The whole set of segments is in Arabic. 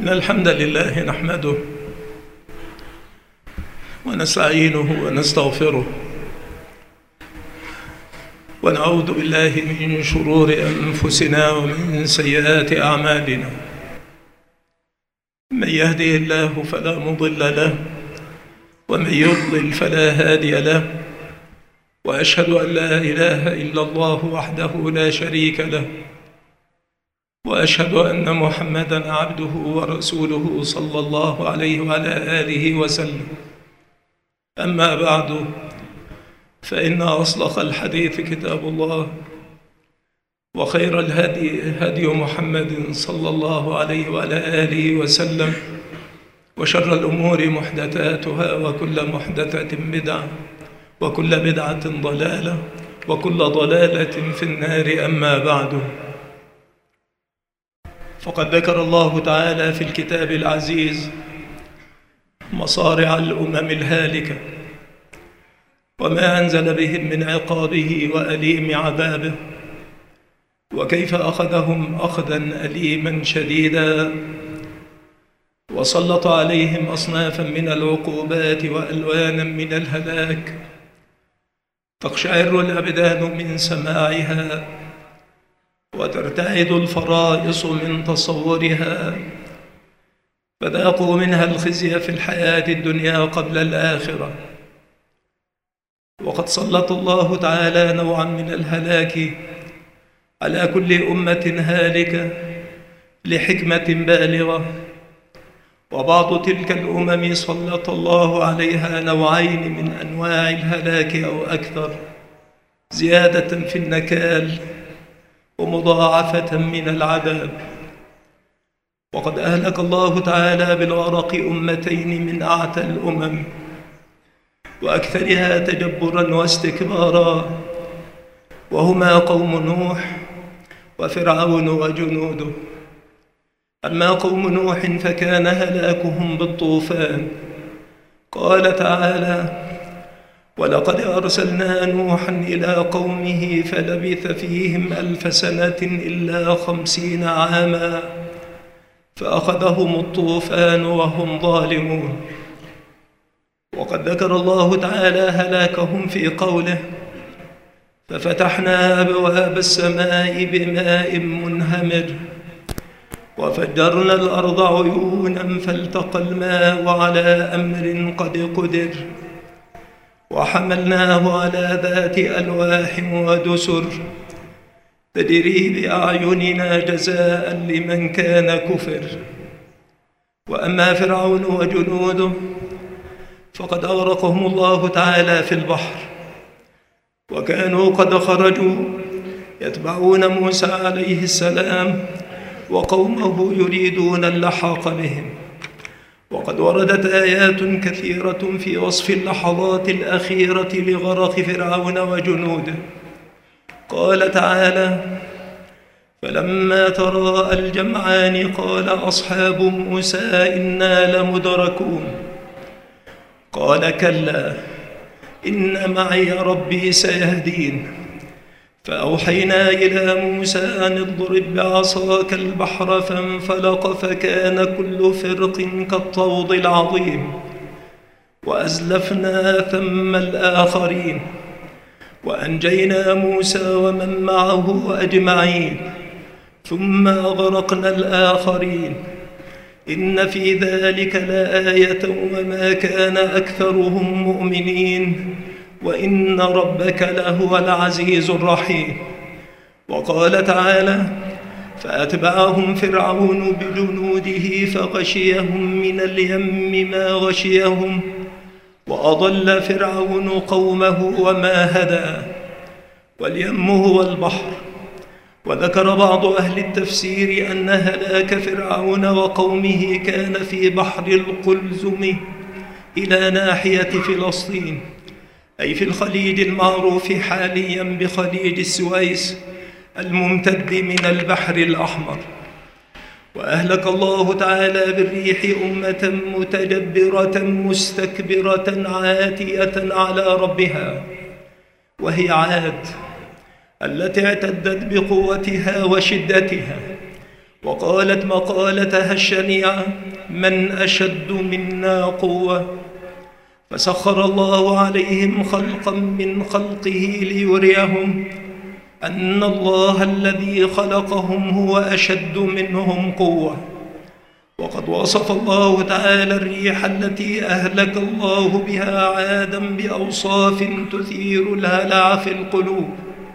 إن الحمد لله نحمده ونستعينه ونستغفره ونعوذ بالله من شرور أنفسنا ومن سيئات أعمالنا. من يهده الله فلا مضل له ومن يضلل فلا هادي له، وأشهد أن لا إله إلا الله وحده لا شريك له، وأشهد أن محمدًا عبده ورسوله صلى الله عليه وعلى آله وسلم. أما بعد، فإن أصدق الحديث كتاب الله، وخير الهدي هدي محمد صلى الله عليه وعلى آله وسلم، وشر الأمور محدثاتها، وكل محدثة بدعة، وكل بدعة ضلالة، وكل ضلالة في النار. أما بعد، فقد ذكر الله تعالى في الكتاب العزيز مصارع الأمم الهالكة وما أنزل بهم من عقابه وأليم عذابه، وكيف أخذهم أخذا أليما شديدا، وسلط عليهم أصنافا من العقوبات وألوانا من الهلاك تقشعر الأبدان من سماعها وترتعد الفرائص من تصورها، فذاقوا منها الخزي في الحياة الدنيا قبل الآخرة. وقد سلط الله تعالى نوعا من الهلاك على كل أمة هالكة لحكمة بالغة، وبعض تلك الأمم سلط الله عليها نوعين من أنواع الهلاك أو أكثر، زيادة في النكال ومضاعفة من العذاب. وقد أهلك الله تعالى بالغرق أمتين من أعتى الأمم وأكثرها تجبراً واستكباراً، وهما قوم نوح وفرعون وجنوده. أما قوم نوح فكان هلاكهم بالطوفان. قال تعالى: ولقد أرسلنا نوحا إلى قومه فلبث فيهم 1000 سنة إلا 50 عاما فأخذهم الطوفان وهم ظالمون. وقد ذكر الله تعالى هلاكهم في قوله: ففتحنا أبواب السماء بماء منهمر وفجرنا الأرض عيونا فالتقى الماء على أمر قد قدر وحملناه على ذات ألواح ودسر تجري بأعيننا جزاء لمن كان كفر. وأما فرعون وجنوده فقد أغرقهم الله تعالى في البحر، وكانوا قد خرجوا يتبعون موسى عليه السلام وقومه يريدون اللحاق بهم. وقد وردت آيات كثيرة في وصف اللحظات الأخيرة لغرق فرعون وجنوده. قال تعالى: فلما تراءى الجمعان قال أصحاب موسى إنا لمدركون قال كلا إن معي ربي سيهدين. فأوحينا إلى موسى أن اضرب بعصاك البحر فانفلق فكان كل فرق كالطود العظيم، وأزلفنا ثم الآخرين وأنجينا موسى ومن معه أجمعين ثم أغرقنا الآخرين إن في ذلك لآية وما كان أكثرهم مؤمنين وإن ربك لهو العزيز الرحيم. وقال تعالى: فأتبعهم فرعون بجنوده فغشيهم من اليم ما غشيهم وأضل فرعون قومه وما هدى. واليم هو البحر. وذكر بعض أهل التفسير أن هلاك فرعون وقومه كان في بحر القلزم إلى ناحية فلسطين، أي في الخليج المعروف حاليا بخليج السويس الممتد من البحر الأحمر. وأهلك الله تعالى بالريح أمة متجبرة مستكبرة عاتية على ربها، وهي عاد التي اعتدت بقوتها وشدتها وقالت مقالتها الشنيعة: من أشد منا قوة؟ فسخر الله عليهم خلقا من خلقه ليريهم أن الله الذي خلقهم هو أشد منهم قوة. وقد وصف الله تعالى الريح التي أهلك الله بها عادا بأوصاف تثير الهلع في القلوب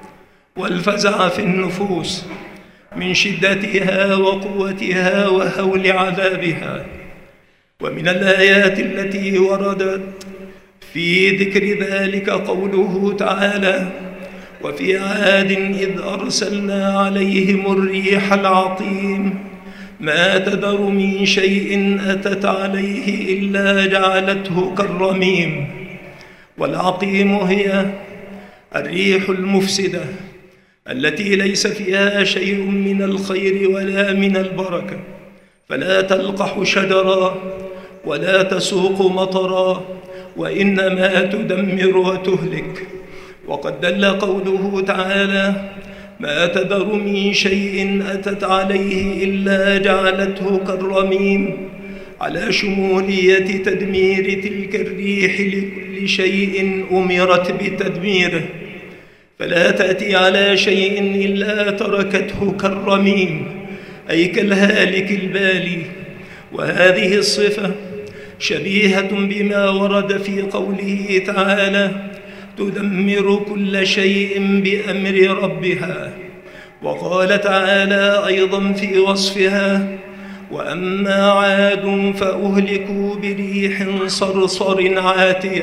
والفزع في النفوس من شدتها وقوتها وهول عذابها. ومن الآيات التي وردت في ذكر ذلك قوله تعالى: وفي عاد إذ أرسلنا عليهم الريح العقيم ما تذر من شيء أتت عليه إلا جعلته كالرميم. والعقيم هي الريح المفسدة التي ليس فيها شيء من الخير ولا من البركة، فلا تلقح شجرا ولا تسوق مطرا، وإنما تدمر وتهلك. وقد دل قوله تعالى: ما تذر من شيء أتت عليه إلا جعلته كالرميم على شمولية تدمير تلك الريح لكل شيء أمرت بتدميره، فلا تأتي على شيء إلا تركته كالرميم، أي كالهالك البالي. وهذه الصفة شبيهة بما ورد في قوله تعالى: تدمر كل شيء بأمر ربها. وقال تعالى أيضا في وصفها: وأما عاد فأهلكوا بريح صرصر عاتية.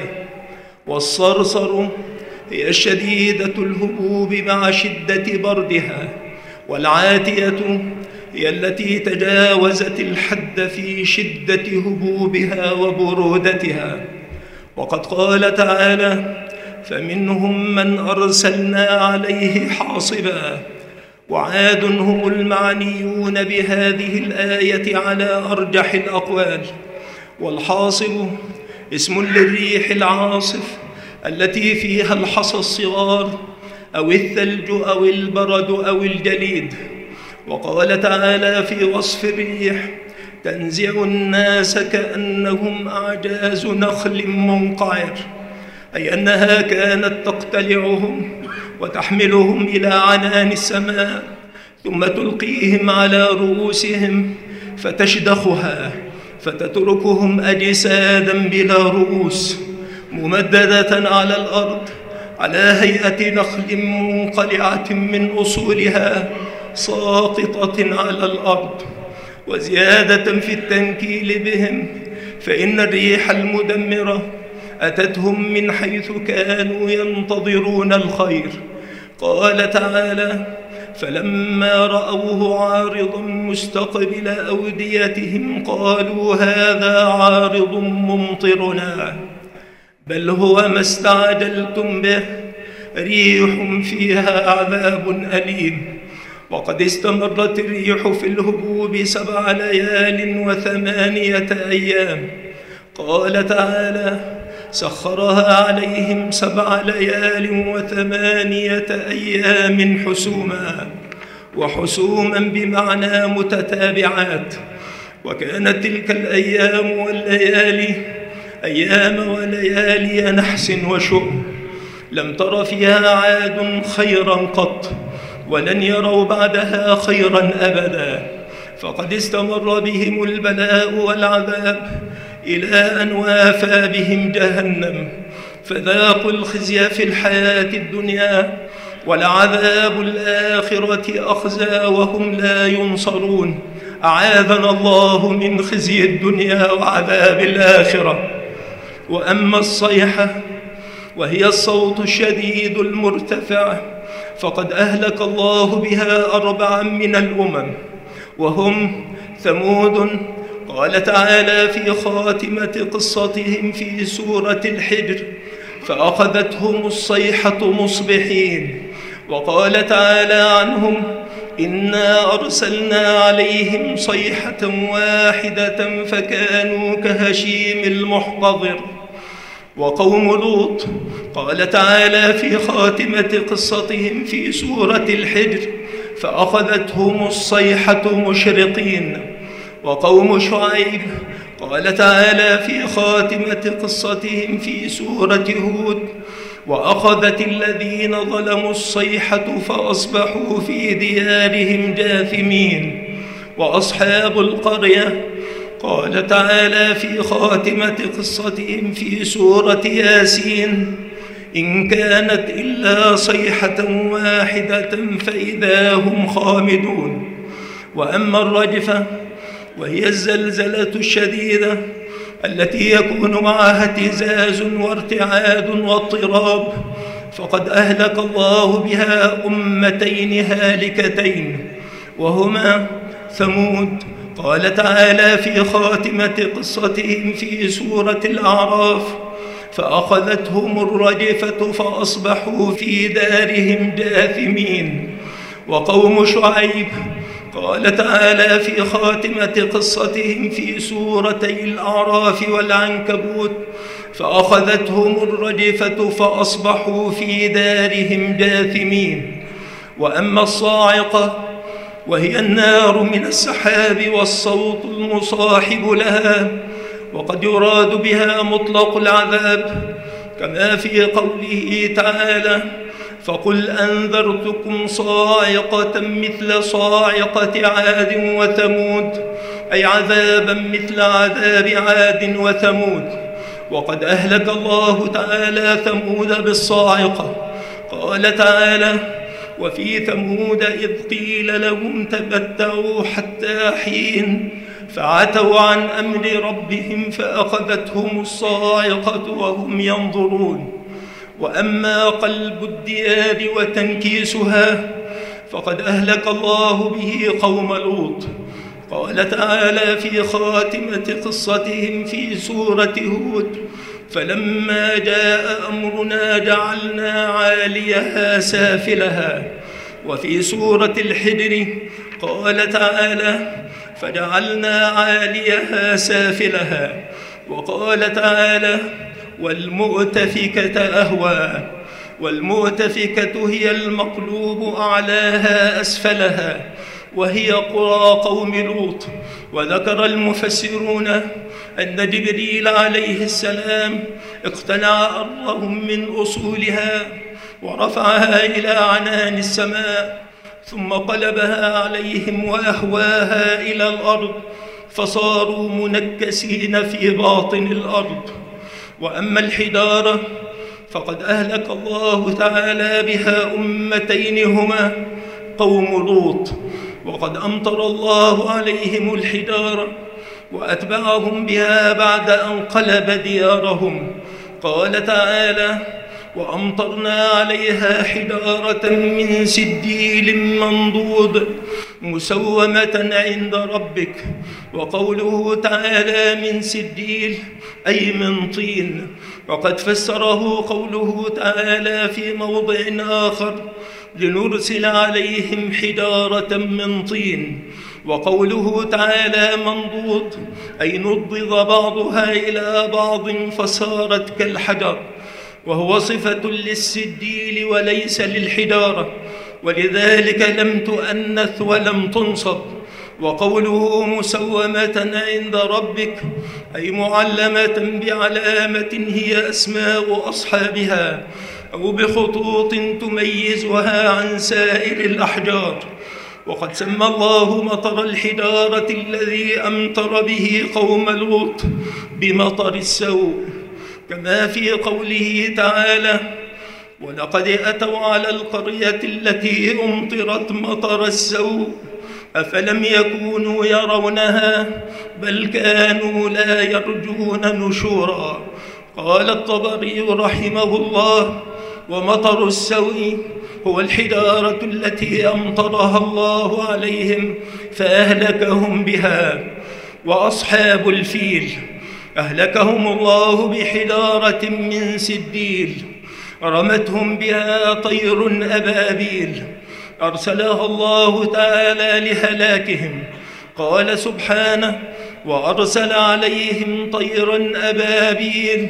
والصرصر هي الشديدة الهبوب مع شدة بردها، والعاتية هي التي تجاوزت الحد في شدة هبوبها وبرودتها. وقد قال تعالى: فمنهم من أرسلنا عليه حاصبا. وعاد هم المعنيون بهذه الآية على أرجح الأقوال. والحاصب اسم للريح العاصف التي فيها الحصى الصغار أو الثلج أو البرد أو الجليد. وقال تعالى في وصف الريح: تنزع الناس كأنهم أعجاز نخل منقعر، أي أنها كانت تقتلعهم وتحملهم إلى عنان السماء ثم تلقيهم على رؤوسهم فتشدخها فتتركهم أجسادا بلا رؤوس ممددة على الأرض على هيئة نخل منقلعة من أصولها ساقطة على الأرض. وزيادة في التنكيل بهم، فإن الريح المدمرة أتتهم من حيث كانوا ينتظرون الخير. قال تعالى: فلما رأوه عارضا مستقبل أوديتهم قالوا هذا عارض ممطرنا بل هو ما استعجلتم به ريح فيها عذاب أليم. وقد استمرت الريح في الهبوب 7 ليال و8 أيام. قال تعالى: سخرها عليهم 7 ليال و8 أيام حسوما. وحسوما بمعنى متتابعات. وكانت تلك الأيام والليالي أيام وليالي نحس وشؤم، لم تر فيها عاد خيرا قط، ولن يروا بعدها خيرا أبدا. فقد استمر بهم البلاء والعذاب إلى أن وافى بهم جهنم، فذاقوا الخزي في الحياة الدنيا، والعذاب الآخرة أخزى وهم لا ينصرون. أعاذنا الله من خزي الدنيا وعذاب الآخرة. وأما الصيحة وهي الصوت الشديد المرتفع فقد أهلك الله بها 4 من الأمم، وهم ثمود. قال تعالى في خاتمة قصتهم في سورة الحجر: فأخذتهم الصيحة مصبحين. وقال تعالى عنهم: إنا أرسلنا عليهم صيحة واحدة فكانوا كهشيم المحتضر. وقوم لوط قال تعالى في خاتمة قصتهم في سورة الحجر: فأخذتهم الصيحة مشرقين. وقوم شعيب قال تعالى في خاتمة قصتهم في سورة هود: وأخذت الذين ظلموا الصيحة فأصبحوا في ديارهم جاثمين. وأصحاب القرية قال تعالى في خاتمة قصتهم في سورة ياسين: إن كانت إلا صيحة واحدة فإذا هم خامدون. وأما الرجفة وهي الزلزلة الشديدة التي يكون معها اهتزاز وارتعاد واضطراب، فقد أهلك الله بها أمتين هالكتين، وهما ثمود. قال تعالى في خاتمة قصتهم في سورة الأعراف: فأخذتهم الرجفة فأصبحوا في دارهم جاثمين. وقوم شعيب قال تعالى في خاتمة قصتهم في سورتي الأعراف والعنكبوت: فأخذتهم الرجفة فأصبحوا في دارهم جاثمين. وأما الصاعقة وهي النار من السحاب والصوت المصاحب لها، وقد يراد بها مطلق العذاب، كما في قوله تعالى: فقل أنذرتكم صاعقة مثل صاعقة عاد وثمود، أي عذابا مثل عذاب عاد وثمود. وقد أهلك الله تعالى ثمود بالصاعقة. قال تعالى: وفي ثمود إذ قيل لهم تمتعوا حتى حين فعتوا عن أمر ربهم فأخذتهم الصاعقة وهم ينظرون. وأما قلب الديار وتنكيسها فقد أهلك الله به قوم لوط. قال تعالى في خاتمة قصتهم في سورة هود: فلما جاء أمرنا جعلنا عاليها سافلها. وفي سورة الحجر قال تعالى: فجعلنا عاليها سافلها. وقال تعالى: والمؤتفكة أهوى. والمؤتفكة هي المقلوب أعلاها أسفلها، وهي قرى قوم لوط. وذكر المفسرون أن جبريل عليه السلام اقتلع أرضهم من أصولها ورفعها إلى عنان السماء، ثم قلبها عليهم وأهواها إلى الأرض، فصاروا منكسين في باطن الأرض. وأما الحجارة فقد أهلك الله تعالى بها أمتين هما قوم لوط، وقد أمطر الله عليهم الحجارة وأتبعهم بها بعد أن قلب ديارهم. قال تعالى: وأمطرنا عليها حجارة من سجيل منضود مسومة عند ربك. وقوله تعالى من سجيل أي من طين، وقد فسره قوله تعالى في موضع آخر: لنرسل عليهم حجارة من طين. وقوله تعالى منضود أي نضد بعضها إلى بعض فصارت كالحجر، وهو صفة للسجيل وليس للحجارة، ولذلك لم تؤنث ولم تنصب. وقوله مسومة عند ربك أي معلمة بعلامة هي أسماء أصحابها، أو بخطوط تميزها عن سائر الأحجار. وقد سمى الله مطر الحجارة الذي أمطر به قوم لوط بمطر السوء، كما في قوله تعالى: ولقد أتوا على القرية التي أمطرت مطر السوء أفلم يكونوا يرونها بل كانوا لا يرجون نشورا. قال الطبري رحمه الله: ومطر السوء هو الحجارة التي أمطرها الله عليهم فأهلكهم بها. وأصحاب الفيل أهلكهم الله بحجارة من سجيل رمتهم بها طير أبابيل أرسلها الله تعالى لهلاكهم. قال سبحانه: وأرسل عليهم طيرا أبابيل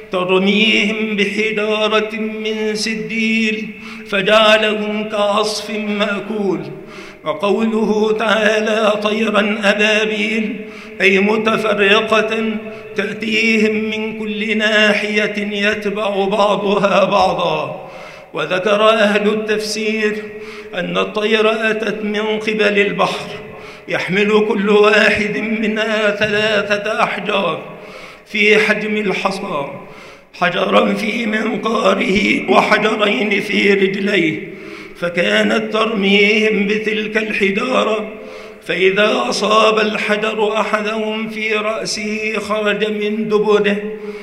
ترميهم بحجارة من سجيل فجعلهم كعصف مأكول. وقوله تعالى طيرا أبابيل أي متفرقة تأتيهم من كل ناحية يتبع بعضها بعضا. وذكر أهل التفسير أن الطير أتت من قبل البحر يحمل كل واحد منها 3 أحجار في حجم الحصى، حجرا في منقاره وحجرين في رجليه، فكانت ترميهم بتلك الحجارة، فإذا أصاب الحجر أحدهم في رأسه خرج من دبره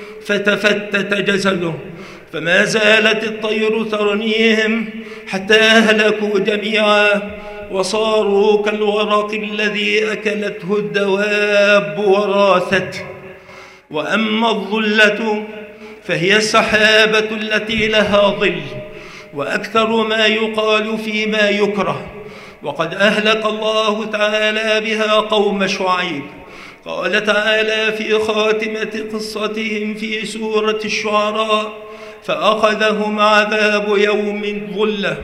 فتفتت جسده، فما زالت الطير ترميهم حتى أهلكوا جميعا وصاروا كالورق الذي أكلته الدواب وراثته. وأما الظلة فهي السحابة التي لها ظل، وأكثر ما يقال فيما يكره، وقد أهلك الله تعالى بها قوم شعيب. قال تعالى في خاتمة قصتهم في سورة الشعراء: فأخذهم عذاب يوم الظلة.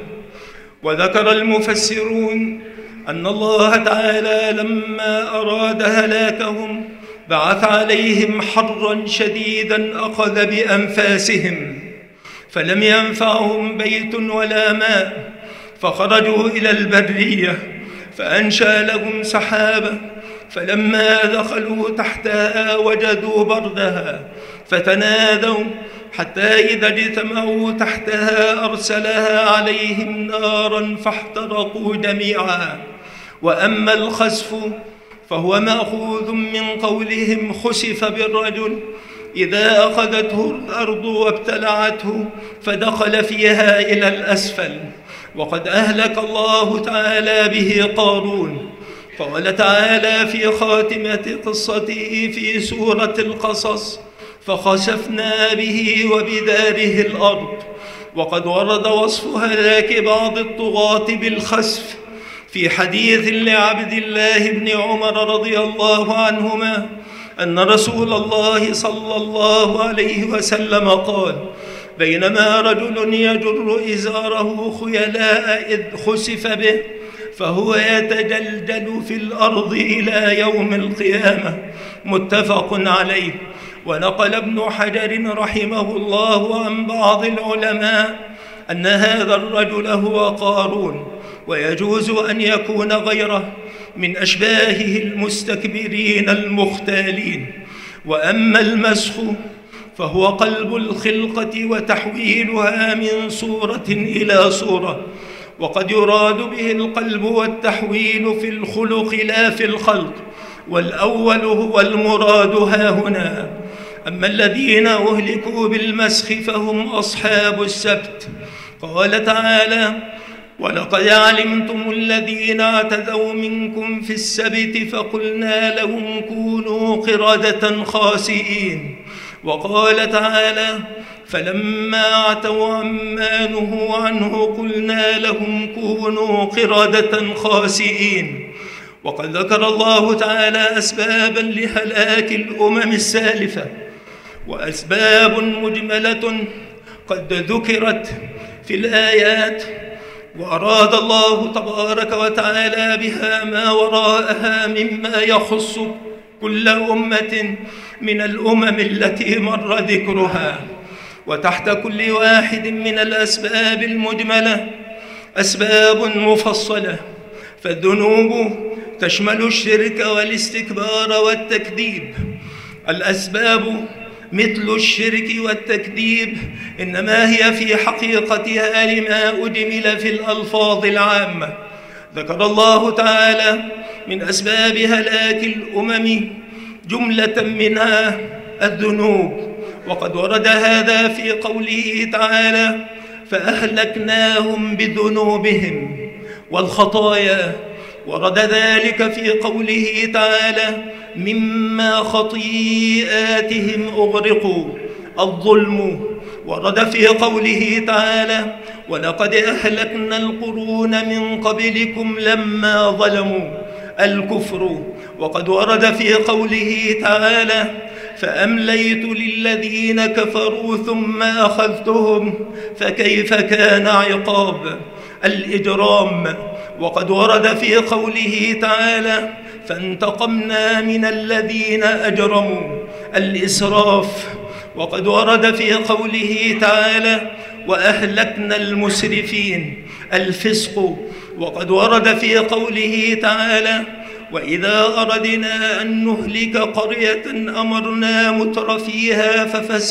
وذكر المفسرون أن الله تعالى لما أراد هلاكهم بعث عليهم حرا شديدا أخذ بأنفاسهم، فلم ينفعهم بيت ولا ماء، فخرجوا إلى البرية فأنشأ لهم سحابة، فلما دخلوا تحتها وجدوا بردها فتنادوا، حتى إذا اجتمعوا تحتها أرسلها عليهم نارا فاحترقوا جميعا. وأما الخسف فهو مأخوذ من قولهم خسف بالرجل إذا أخذته الأرض وابتلعته فدخل فيها إلى الأسفل. وقد أهلك الله تعالى به قارون. قال تعالى في خاتمة قصته في سورة القصص: فخسفنا به وبداره الأرض. وقد ورد وصف هلاك بعض الطغاة بالخسف في حديث لعبد الله بن عمر رضي الله عنهما أن رسول الله صلى الله عليه وسلم قال: بينما رجل يجر إزاره خيلاء إذ خسف به فهو يتجلجل في الأرض إلى يوم القيامة. متفق عليه. ونقل ابن حجر رحمه الله عن بعض العلماء أن هذا الرجل هو قارون، ويجوز أن يكون غيره من أشباهه المستكبرين المختالين. وأما المسخ فهو قلب الخلقة وتحويلها من صورة إلى صورة، وقد يراد به القلب والتحويل في الخلق لا في الخلق، والأول هو المراد هاهنا. أما الذين أهلكوا بالمسخ فهم أصحاب السبت. قال تعالى: ولقد علمتم الذين اعتدوا منكم في السبت فقلنا لهم كونوا قردة خاسئين. وقال تعالى: فلما عتوا عما نهوا عنه قلنا لهم كونوا قردة خاسئين. وقد ذكر الله تعالى أسبابا لهلاك الأمم السالفة، وأسباب مجملة قد ذكرت في الآيات، وأراد الله تبارك وتعالى بها ما وراءها مما يخص كل أمة من الأمم التي مر ذكرها. وتحت كل واحد من الأسباب المجملة أسباب مفصلة، فالذنوب تشمل الشرك والاستكبار والتكذيب. الأسباب مثل الشرك والتكذيب إنما هي في حقيقتها لما أجمل في الألفاظ العامة. ذكر الله تعالى من أسباب هلاك الأمم جملة منها الذنوب، وقد ورد هذا في قوله تعالى: فأهلكناهم بذنوبهم. والخطايا ورد ذلك في قوله تعالى: مما خطيئاتهم أغرقوا. الظلم ورد في قوله تعالى: ولقد أهلكنا القرون من قبلكم لما ظلموا. الكفر وقد ورد في قوله تعالى: فأمليت للذين كفروا ثم أخذتهم فكيف كان عقاب. الإجرام وقد ورد في قوله تعالى: فانتقمنا من الذين أجرموا الإسراف. وقد ورد في قوله تعالى: وأهلكنا المسرفين الفسق. وقد ورد في قوله تعالى: وإذا أردنا أن نهلك قرية أمرنا مترفيها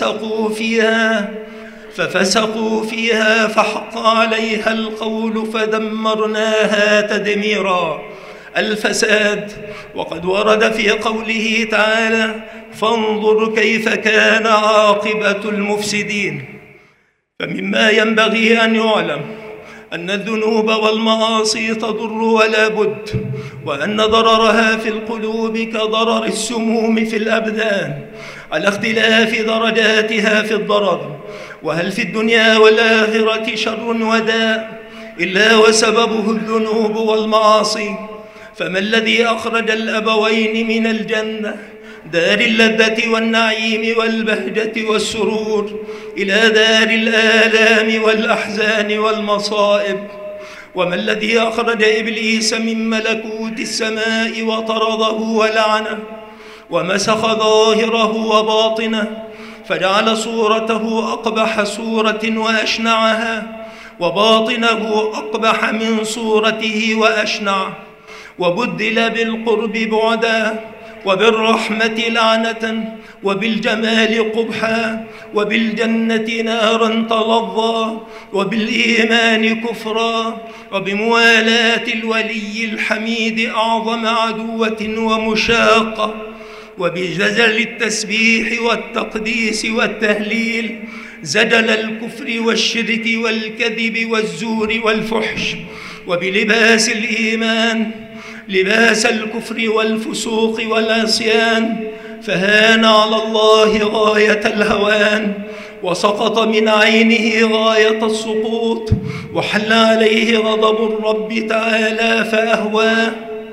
ففسقوا فيها فحق عليها القول فدمرناها تدميرا. الفساد. وقد ورد في قوله تعالى: فانظر كيف كان عاقبة المفسدين. فمما ينبغي أن يعلم أن الذنوب والمعاصي تضر ولا بد، وأن ضررها في القلوب كضرر السموم في الأبدان، على اختلاف درجاتها في الضرر. وهل في الدنيا والآخرة شر وداء إلا وسببه الذنوب والمعاصي؟ فما الذي أخرج الأبوين من الجنة دار اللذة والنعيم والبهجة والسرور إلى دار الآلام والأحزان والمصائب؟ وما الذي أخرج إبليس من ملكوت السماء وطرده ولعنه ومسخ ظاهره وباطنه، فجعل صورته أقبح صورة وأشنعها، وباطنه أقبح من صورته وأشنع، وبدل بالقرب بعدا، وبالرحمة لعنة، وبالجمال قبحا، وبالجنة نارا تلظى، وبالإيمان كفرا، وبموالاة الولي الحميد أعظم عدوة ومشاقة، وبجزل التسبيح والتقديس والتهليل زجل الكفر والشرك والكذب والزور والفحش، وبلباس الإيمان لباس الكفر والفسوق والعصيان، فهان على الله غاية الهوان، وسقط من عينه غاية السقوط، وحل عليه غضب الرب تعالى فأهواه،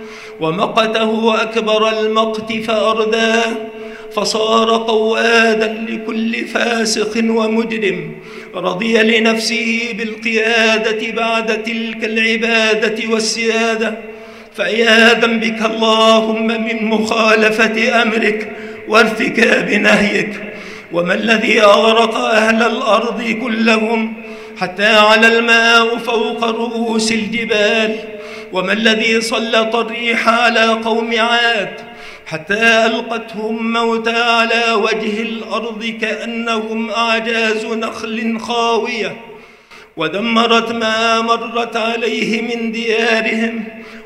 ومقته أكبر المقت فأرداه، فصار قوادا لكل فاسق ومجرم، رضي لنفسه بالقيادة بعد تلك العبادة والسيادة. فعياذا بك اللهم من مخالفة أمرك وارتكاب نهيك. وما الذي أغرق أهل الأرض كلهم حتى على الماء فوق رؤوس الجبال؟ وما الذي سلط الريح على قوم عاد حتى ألقتهم موتى على وجه الأرض كأنهم أعجاز نخل خاوية، ودمرت ما مرت عليه من ديارهم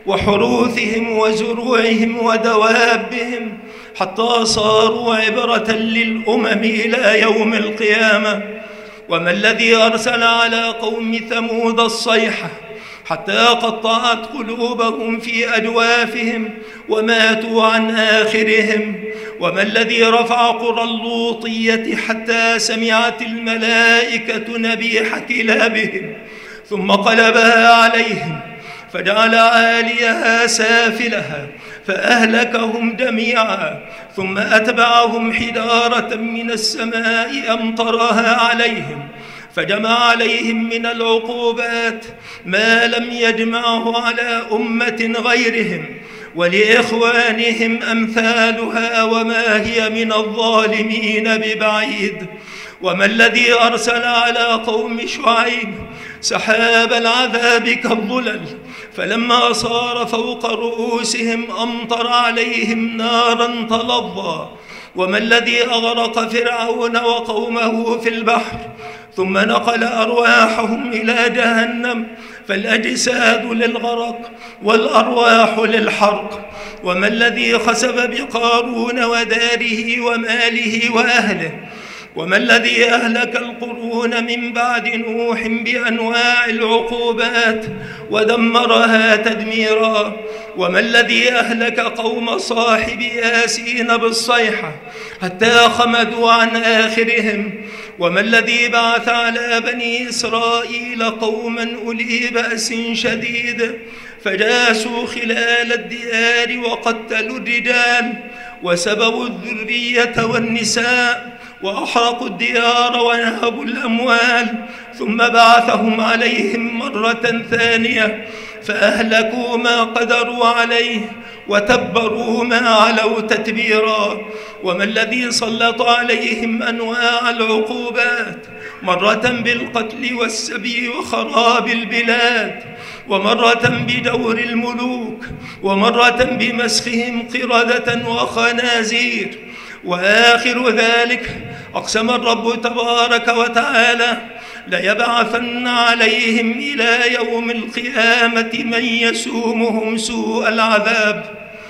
وحروثهم وزروعهم ودوابهم، حتى صاروا عبرة للأمم إلى يوم القيامة؟ وما الذي أرسل على قوم ثمود الصيحة حتى قطعت قلوبهم في أجوافهم وماتوا عن آخرهم؟ وما الذي رفع قرى اللوطية حتى سمعت الملائكة نبيح كلابهم ثم قلبها عليهم فجعل عاليها سافلها فأهلكهم جميعا، ثم أتبعهم حجارة من السماء أمطرها عليهم فجمع عليهم من العقوبات ما لم يجمعه على أمة غيرهم، ولإخوانهم أمثالها وما هي من الظالمين ببعيد. وما الذي أرسل على قوم شعيب سحاب العذاب كالظلل فلما صار فوق رؤوسهم أمطر عليهم نارا تلظى؟ وما الذي أغرق فرعون وقومه في البحر ثم نقل أرواحهم إلى جهنم فالأجساد للغرق والأرواح للحرق؟ وما الذي خسف بقارون وداره وماله وأهله؟ وما الذي أهلك القرون من بعد نوح بأنواع العقوبات ودمرها تدميرا؟ وما الذي أهلك قوم صاحب ياسين بالصيحة حتى خمدوا عن آخرهم؟ وما الذي بعث على بني إسرائيل قوما أولي بأس شديد فجاسوا خلال الديار وقتلوا الرجال وسبوا الذرية والنساء وأحرقوا الديار ونهبوا الأموال، ثم بعثهم عليهم مرة ثانية فأهلكوا ما قدروا عليه وتبروا ما علوا تتبيرا. وما الذي سلط عليهم أنواع العقوبات، مرة بالقتل والسبي وخراب البلاد، ومرة بدور الملوك، ومرة بمسخهم قردة وخنازير. وآخر ذلك أقسم الرب تبارك وتعالى ليبعثن عليهم إلى يوم القيامة من يسومهم سوء العذاب.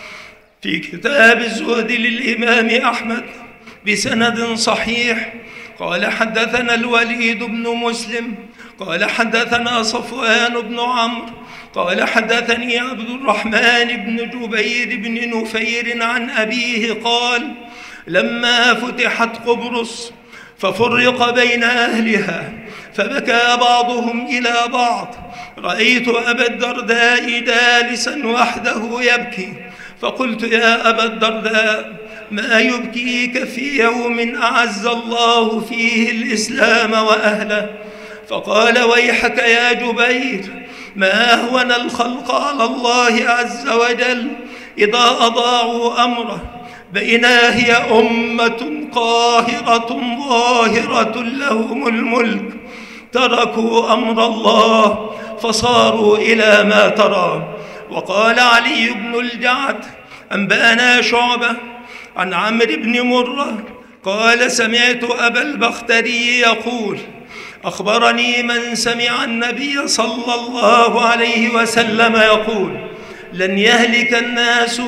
في كتاب الزهد للإمام أحمد بسند صحيح قال حدثنا الوليد بن مسلم قال حدثنا صفوان بن عمرو قال حدثني عبد الرحمن بن جبير بن نفير عن أبيه قال لما فتحت قبرص ففرق بين أهلها فبكى بعضهم إلى بعض، رأيت أبا الدرداء جالسا وحده يبكي، فقلت يا أبا الدرداء ما يبكيك في يوم أعز الله فيه الإسلام وأهله؟ فقال ويحك يا جبير، ما أهون الخلق على الله عز وجل إذا أضاعوا أمره، بينما هي أمة قاهرة ظاهرة لهم الملك، تركوا أمر الله فصاروا إلى ما ترى. وقال علي بن الجعد أنبأنا شعبة عن عمرو بن مرة قال سمعت أبا البختري يقول أخبرني من سمع النبي صلى الله عليه وسلم يقول لن يهلك الناس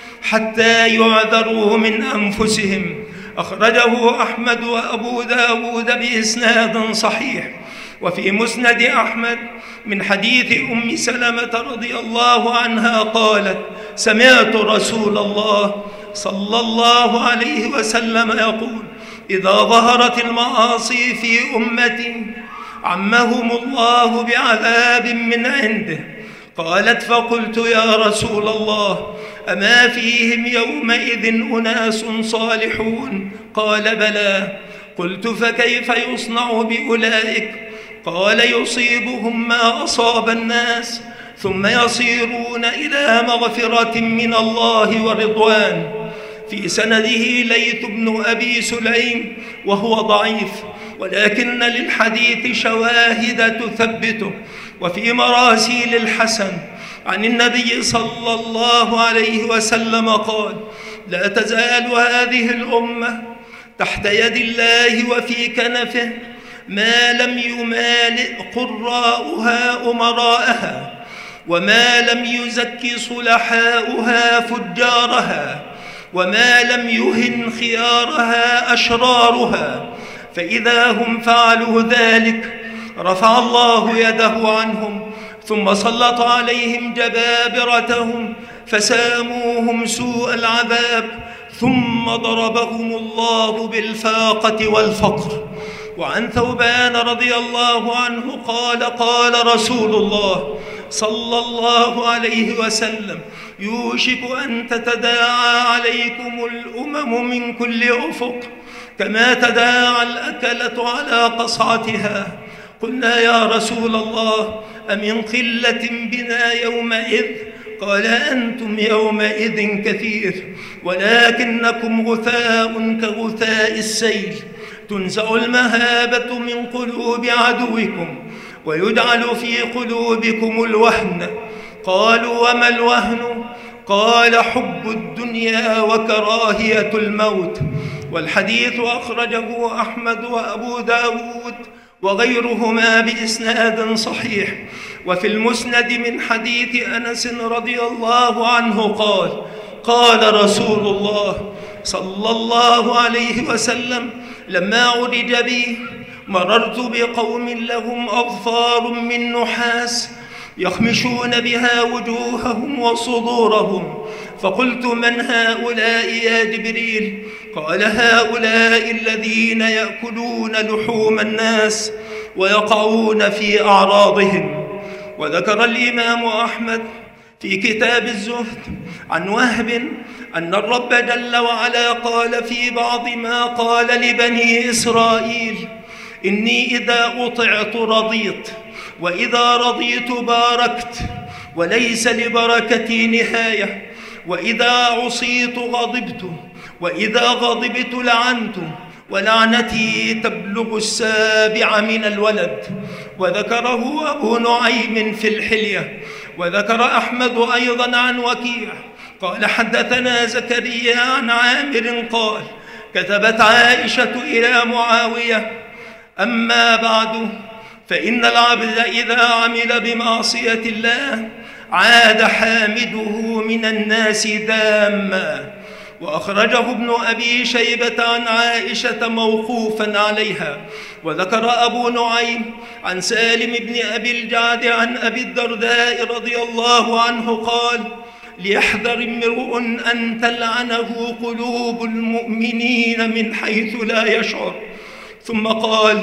حتى يعذروا من أنفسهم. أخرجه أحمد وأبو داود بإسناد صحيح. وفي مسند أحمد من حديث أم سلمة رضي الله عنها قالت سمعت رسول الله صلى الله عليه وسلم يقول إذا ظهرت المعاصي في أمتي عمهم الله بعذاب من عنده. قالت فقلت يا رسول الله أما فيهم يومئذ أناس صالحون؟ قال بلى. قلت فكيف يصنع بأولئك؟ قال يصيبهم ما أصاب الناس ثم يصيرون إلى مغفرة من الله ورضوان. في سنده ليث بن أبي سليم وهو ضعيف، ولكن للحديث شواهد تثبته. وفي مراسيل الحسن عن النبي صلى الله عليه وسلم قال لا تزال هذه الأمة تحت يد الله وفي كنفه ما لم يمالئ قراؤها أمراءها، وما لم يزك صلحاؤها فجارها، وما لم يهن خيارها أشرارها. فإذا هم فعلوا ذلك رفع الله يده عنهم ثم سلط عليهم جبابرتهم فساموهم سوء العذاب ثم ضربهم الله بالفاقة والفقر. وعن ثوبان رضي الله عنه قال قال رسول الله صلى الله عليه وسلم يوشك أن تتداعى عليكم الأمم من كل أفق كما تداعى الأكلة على قصعتها. قلنا يا رسول الله أمن قلة بنا يومئذ؟ قال أنتم يومئذ كثير ولكنكم غثاء كغثاء السيل، تنزع المهابة من قلوب عدوكم ويجعل في قلوبكم الوهن. قالوا وما الوهن؟ قال حب الدنيا وكراهية الموت. والحديث أخرجه أحمد وأبو داود وغيرهما بإسناد صحيح. وفي المسند من حديث أنس رضي الله عنه قال قال رسول الله صلى الله عليه وسلم لما عرج بي مررت بقوم لهم أظفار من نحاس يخمشون بها وجوههم وصدورهم، فقلت من هؤلاء يا جبريل؟ قال هؤلاء الذين يأكلون لحوم الناس ويقعون في أعراضهم. وذكر الإمام أحمد في كتاب الزهد عن وهب أن الرب جل وعلا قال في بعض ما قال لبني إسرائيل إني إذا أطعت رضيت وإذا رضيت باركت وليس لبركتي نهاية. وإذا عصيت غضبت، وإذا غضبت لعنت، ولعنتي تبلغ 7 من الولد. وذكره أبو نعيم في الحلية. وذكر أحمد أيضا عن وكيع قال حدثنا زكريا عن عامر قال كتبت عائشة إلى معاوية: أما بعد، فإن العبد إذا عمل بمعصية الله عاد حامده من الناس داما. وأخرجه ابن أبي شيبة عن عائشة موقوفا عليها. وذكر أبو نعيم عن سالم بن أبي الجعد عن أبي الدرداء رضي الله عنه قال: ليحذر امرؤ أن تلعنه قلوب المؤمنين من حيث لا يشعر. ثم قال: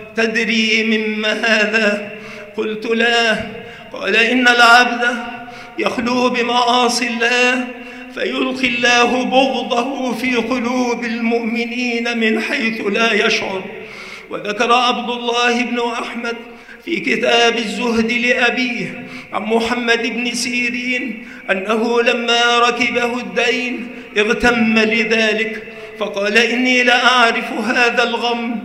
تدري مما هذا؟ قلت: لا. قال: إن العبد يخلو بمعاصي الله فيلقي الله بغضه في قلوب المؤمنين من حيث لا يشعر. وذكر عبد الله بن أحمد في كتاب الزهد لأبيه عن محمد بن سيرين أنه لما ركبه الدين اغتم لذلك، فقال: إني لأعرف هذا الغم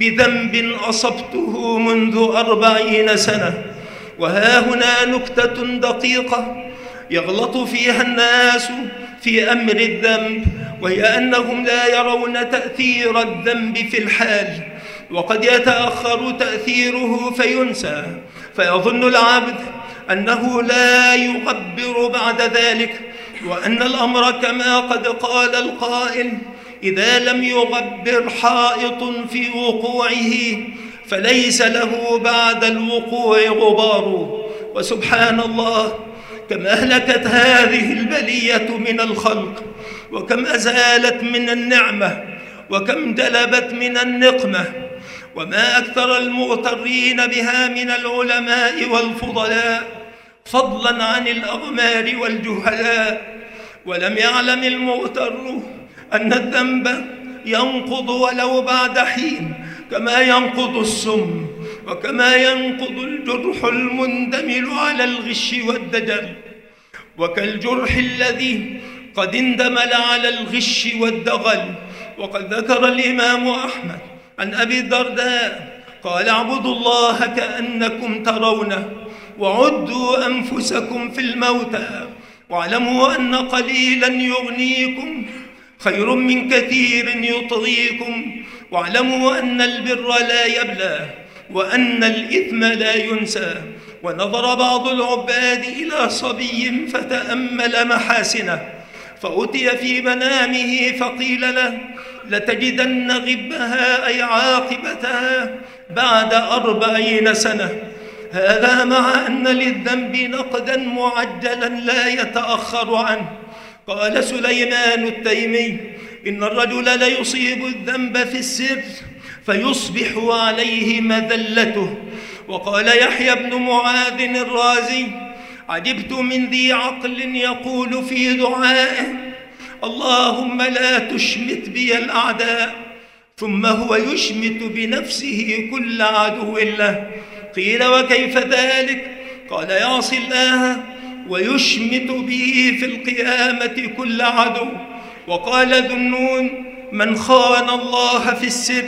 بذنب أصبته منذ 40 سنة. وها هنا نكتة دقيقة يغلط فيها الناس في أمر الذنب، وهي أنهم لا يرون تأثير الذنب في الحال، وقد يتأخر تأثيره فينسى، فيظن العبد أنه لا يغبر بعد ذلك، وأن الأمر كما قد قال القائل: إذا لم يغبر حائط في وقوعه فليس له بعد الوقوع غبار. وسبحان الله، كم أهلكت هذه البلية من الخلق، وكم أزالت من النعمة، وكم جلبت من النقمة، وما أكثر المغترين بها من العلماء والفضلاء، فضلا عن الأغمار والجهلاء. ولم يعلم المغتر أن الذنب ينقض ولو بعد حين، كما ينقض السم، وكما ينقض الجرح المندمل على الغش والدجل، وكالجرح الذي قد اندمل على الغش والدغل. وقد ذكر الإمام أحمد عن أبي الدرداء قال: اعبدوا الله كأنكم ترونه، وعدوا أنفسكم في الموتى، واعلموا أن قليلا يغنيكم خير من كثير يطغيكم، واعلموا أن البر لا يبلى، وأن الإثم لا ينسى. ونظر بعض العباد إلى صبي فتأمل محاسنه، فأتي في منامه فقيل له: لتجدن غبها أي عاقبتها بعد 40 سنة. هذا مع أن للذنب نقدا معجلا لا يتأخر عنه. قال سليمان التيمي: إن الرجل ليصيب الذنب في السر فيصبح عليه مذلته. وقال يحيى بن معاذ الرازي: عجبت من ذي عقل يقول في دعائه: اللهم لا تشمت بي الأعداء، ثم هو يشمت بنفسه كل عدو له. قيل: وكيف ذلك؟ قال: يعصي الله ويشمت به في القيامة كل عدو. وقال ذو النون: من خان الله في السر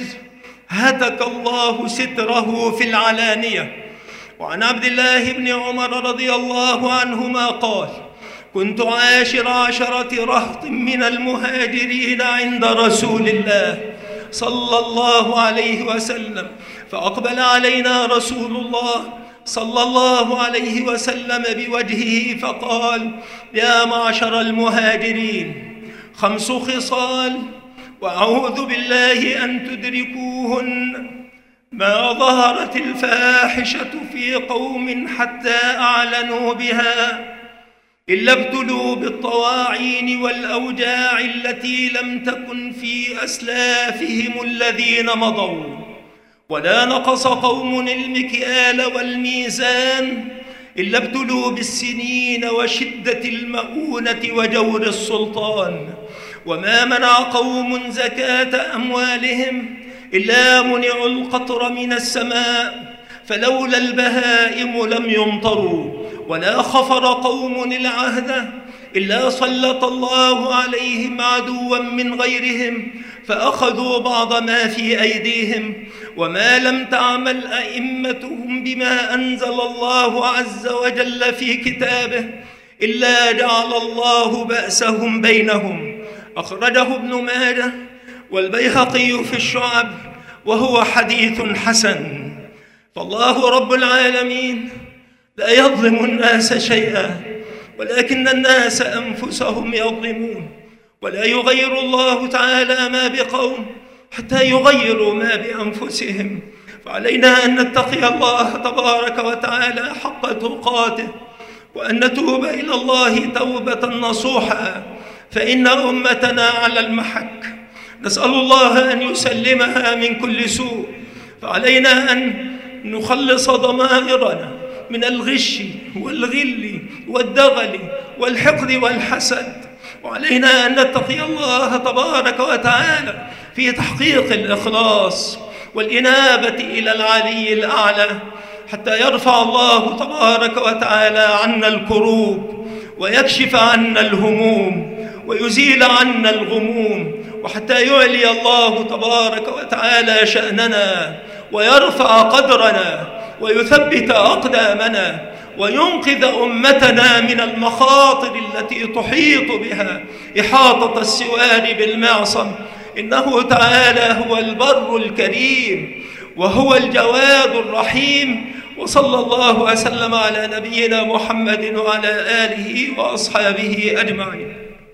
هتك الله ستره في العلانية. وعن عبد الله بن عمر رضي الله عنهما قال: كنت عاشر 10 رهط من المهاجرين عند رسول الله صلى الله عليه وسلم، فأقبل علينا رسول الله صلى الله عليه وسلم بوجهه فقال: يا معشر المهاجرين، 5 خصال وأعوذ بالله أن تدركوهن: ما ظهرت الفاحشة في قوم حتى أعلنوا بها إلا ابتلوا بالطواعين والأوجاع التي لم تكن في أسلافهم الذين مضوا، ولا نقص قوم المكيال والميزان إلا ابتلوا بالسنين وشدة المؤونة وجور السلطان، وما منع قوم زكاة أموالهم إلا منعوا القطر من السماء، فلولا البهائم لم يمطروا ولا خفر قوم العهد إلا سلط الله عليهم عدوا من غيرهم فأخذوا بعض ما في أيديهم. وما لم تعمل أئمتهم بما أنزل الله عز وجل في كتابه إلا جعل الله بأسهم بينهم. أخرجه ابن ماجه والبيهقي في الشعب وهو حديث حسن. فالله رب العالمين لا يظلم الناس شيئا ولكن الناس أنفسهم يظلمون، ولا يغير الله تعالى ما بقوم حتى يغيروا ما بأنفسهم. فعلينا أن نتقي الله تبارك وتعالى حق تقاته وأن نتوب إلى الله توبة نصوحا، فإن أمتنا على المحك، نسأل الله أن يسلمها من كل سوء. فعلينا أن نخلص ضمائرنا من الغش والغل والدغل والحقد والحسد، وعلينا أن نتقي الله تبارك وتعالى في تحقيق الإخلاص والإنابة إلى العلي الأعلى حتى يرفع الله تبارك وتعالى عنا الكروب ويكشف عنا الهموم ويزيل عنا الغموم، وحتى يعلي الله تبارك وتعالى شأننا ويرفع قدرنا ويثبت أقدامنا وينقذ أمتنا من المخاطر التي تحيط بها إحاطة السوار بالمعصم. إنه تعالى هو البر الكريم وهو الجواد الرحيم. وصلى الله وسلم على نبينا محمد وعلى آله وأصحابه أجمعين.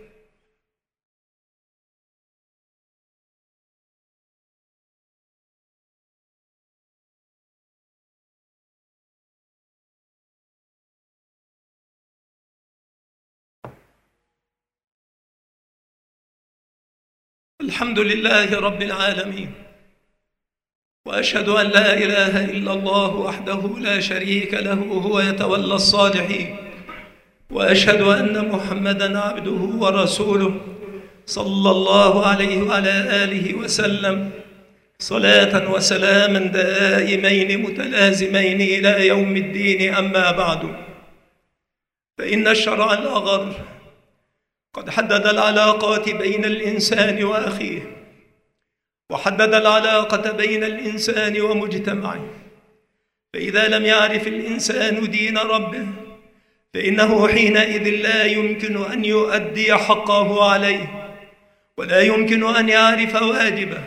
الحمد لله رب العالمين، وأشهد أن لا إله إلا الله وحده لا شريك له هو يتولى الصالحين، وأشهد أن محمدًا عبده ورسوله صلى الله عليه وعلى آله وسلم صلاة وسلاما دائمين متلازمين إلى يوم الدين. أما بعد، فإن الشرع الأغر قد حدد العلاقات بين الإنسان وأخيه، وحدد العلاقة بين الإنسان ومجتمعه. فإذا لم يعرف الإنسان دين ربه فإنه حينئذ لا يمكن أن يؤدي حقه عليه، ولا يمكن أن يعرف واجبه،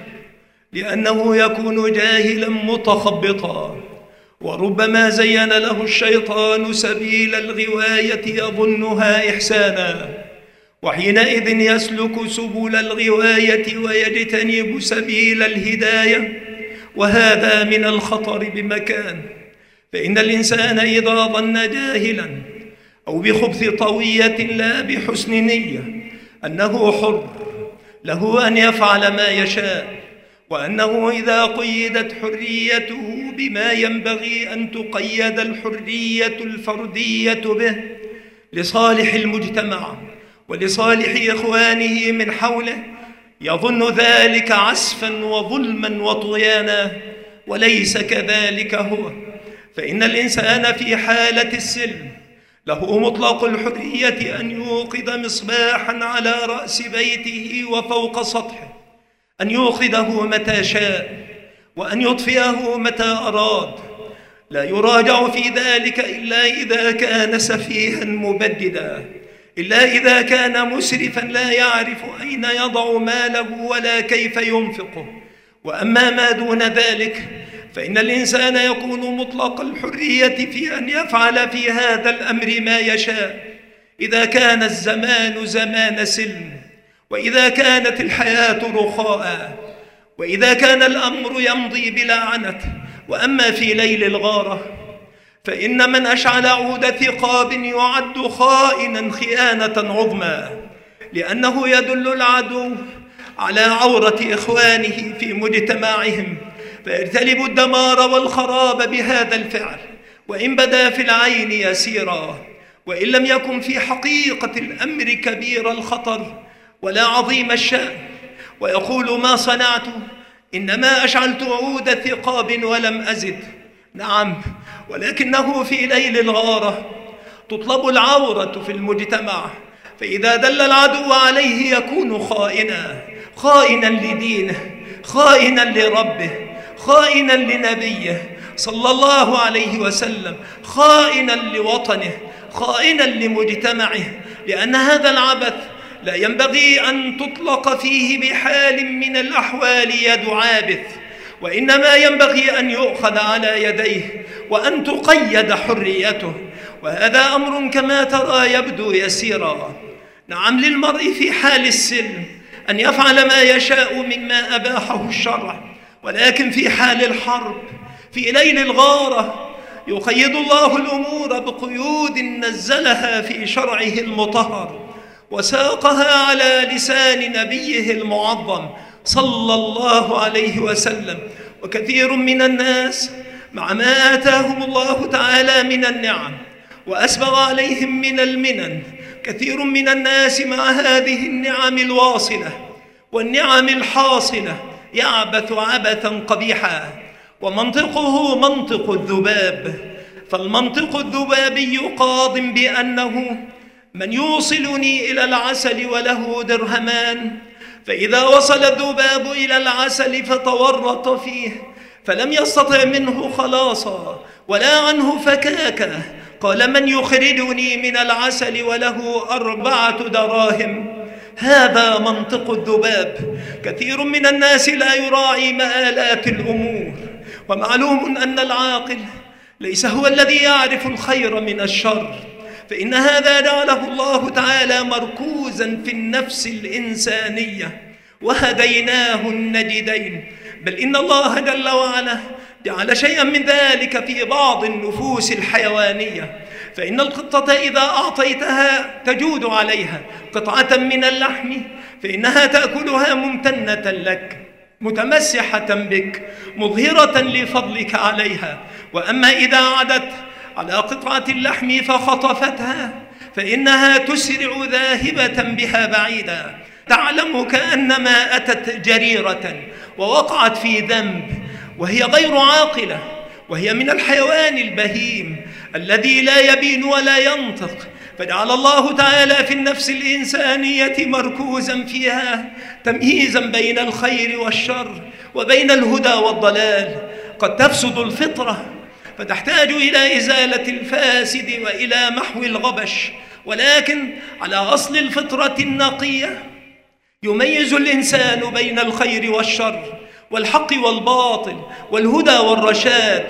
لأنه يكون جاهلا متخبطا، وربما زين له الشيطان سبيل الغواية يظنها إحسانا، وحينئذ يسلك سبل الغواية ويجتنب سبيل الهداية، وهذا من الخطر بمكان. فإن الإنسان إذا ظن جاهلا أو بخبث طوية لا بحسن نية أنه حر له أن يفعل ما يشاء، وأنه إذا قيدت حريته بما ينبغي أن تقيد الحرية الفردية به لصالح المجتمع ولصالح إخوانه من حوله، يظن ذلك عسفا وظلما وطغيانا، وليس كذلك هو. فإن الإنسان في حالة السلم له مطلق الحرية أن يوقد مصباحا على رأس بيته وفوق سطحه، أن يوقده متى شاء وأن يطفئه متى أراد، لا يراجع في ذلك إلا إذا كان سفيها مبددا، إلا إذا كان مسرفا لا يعرف أين يضع ماله ولا كيف ينفقه. وأما ما دون ذلك فإن الإنسان يكون مطلق الحرية في أن يفعل في هذا الأمر ما يشاء، إذا كان الزمان زمان سلم، وإذا كانت الحياة رخاء، وإذا كان الأمر يمضي بلا عنت. وأما في ليل الغارة فإن من أشعل عود ثقاب يعد خائنا خيانة عظمى، لأنه يدل العدو على عورة إخوانه في مجتمعهم، فيجتلب الدمار والخراب بهذا الفعل، وإن بدا في العين يسيرا، وإن لم يكن في حقيقة الأمر كبير الخطر ولا عظيم الشأن. ويقول: ما صنعت إنما أشعلت عود ثقاب ولم أزد، نعم، ولكنه في ليل الغارة تطلب العورة في المجتمع، فإذا دل العدو عليه يكون خائنا لدينه، خائنا لربه، خائنا لنبيه صلى الله عليه وسلم، خائنا لوطنه، خائنا لمجتمعه، لأن هذا العبث لا ينبغي أن تطلق فيه بحال من الأحوال يد عابث، وإنما ينبغي أن يؤخذ على يديه وأن تقيد حريته، وهذا أمر كما ترى يبدو يسيرا. نعم، للمرء في حال السلم أن يفعل ما يشاء مما أباحه الشرع، ولكن في حال الحرب في ليل الغارة يقيد الله الأمور بقيود نزلها في شرعه المطهر وساقها على لسان نبيه المعظم صلى الله عليه وسلم. وكثير من الناس مع ما آتاهم الله تعالى من النعم وأسبغ عليهم من المنن، كثير من الناس مع هذه النعم الواصلة والنعم الحاصلة يعبث عبثا قبيحا، ومنطقه منطق الذباب، فالمنطق الذبابي قاض بأنه من يوصلني إلى العسل وله درهمان، فإذا وصل الذباب إلى العسل فتورط فيه فلم يستطع منه خلاصا ولا عنه فكاكا، قال من يخرجني من العسل وله 4 دراهم؟ هذا منطق الذباب. كثير من الناس لا يراعي مآلات الأمور، ومعلوم أن العاقل ليس هو الذي يعرف الخير من الشر، فإن هذا جعله الله تعالى مركوزا في النفس الإنسانية، وهديناه النجدين، بل إن الله جل وعلا جعل شيئا من ذلك في بعض النفوس الحيوانية، فإن القطة إذا أعطيتها تجود عليها قطعة من اللحم فإنها تأكلها ممتنة لك، متمسحة بك، مظهرة لفضلك عليها. وأما إذا عدت على قطعة اللحم فخطفتها فإنها تسرع ذاهبة بها بعيدا، تعلم كأنما أتت جريرة ووقعت في ذنب، وهي غير عاقلة، وهي من الحيوان البهيم الذي لا يبين ولا ينطق، فجعل الله تعالى في النفس الإنسانية مركوزا فيها تمييزا بين الخير والشر وبين الهدى والضلال. قد تفسد الفطرة فتحتاج إلى إزالة الفاسد وإلى محو الغبش، ولكن على أصل الفطرة النقية يميز الإنسان بين الخير والشر والحق والباطل والهدى والرشاد،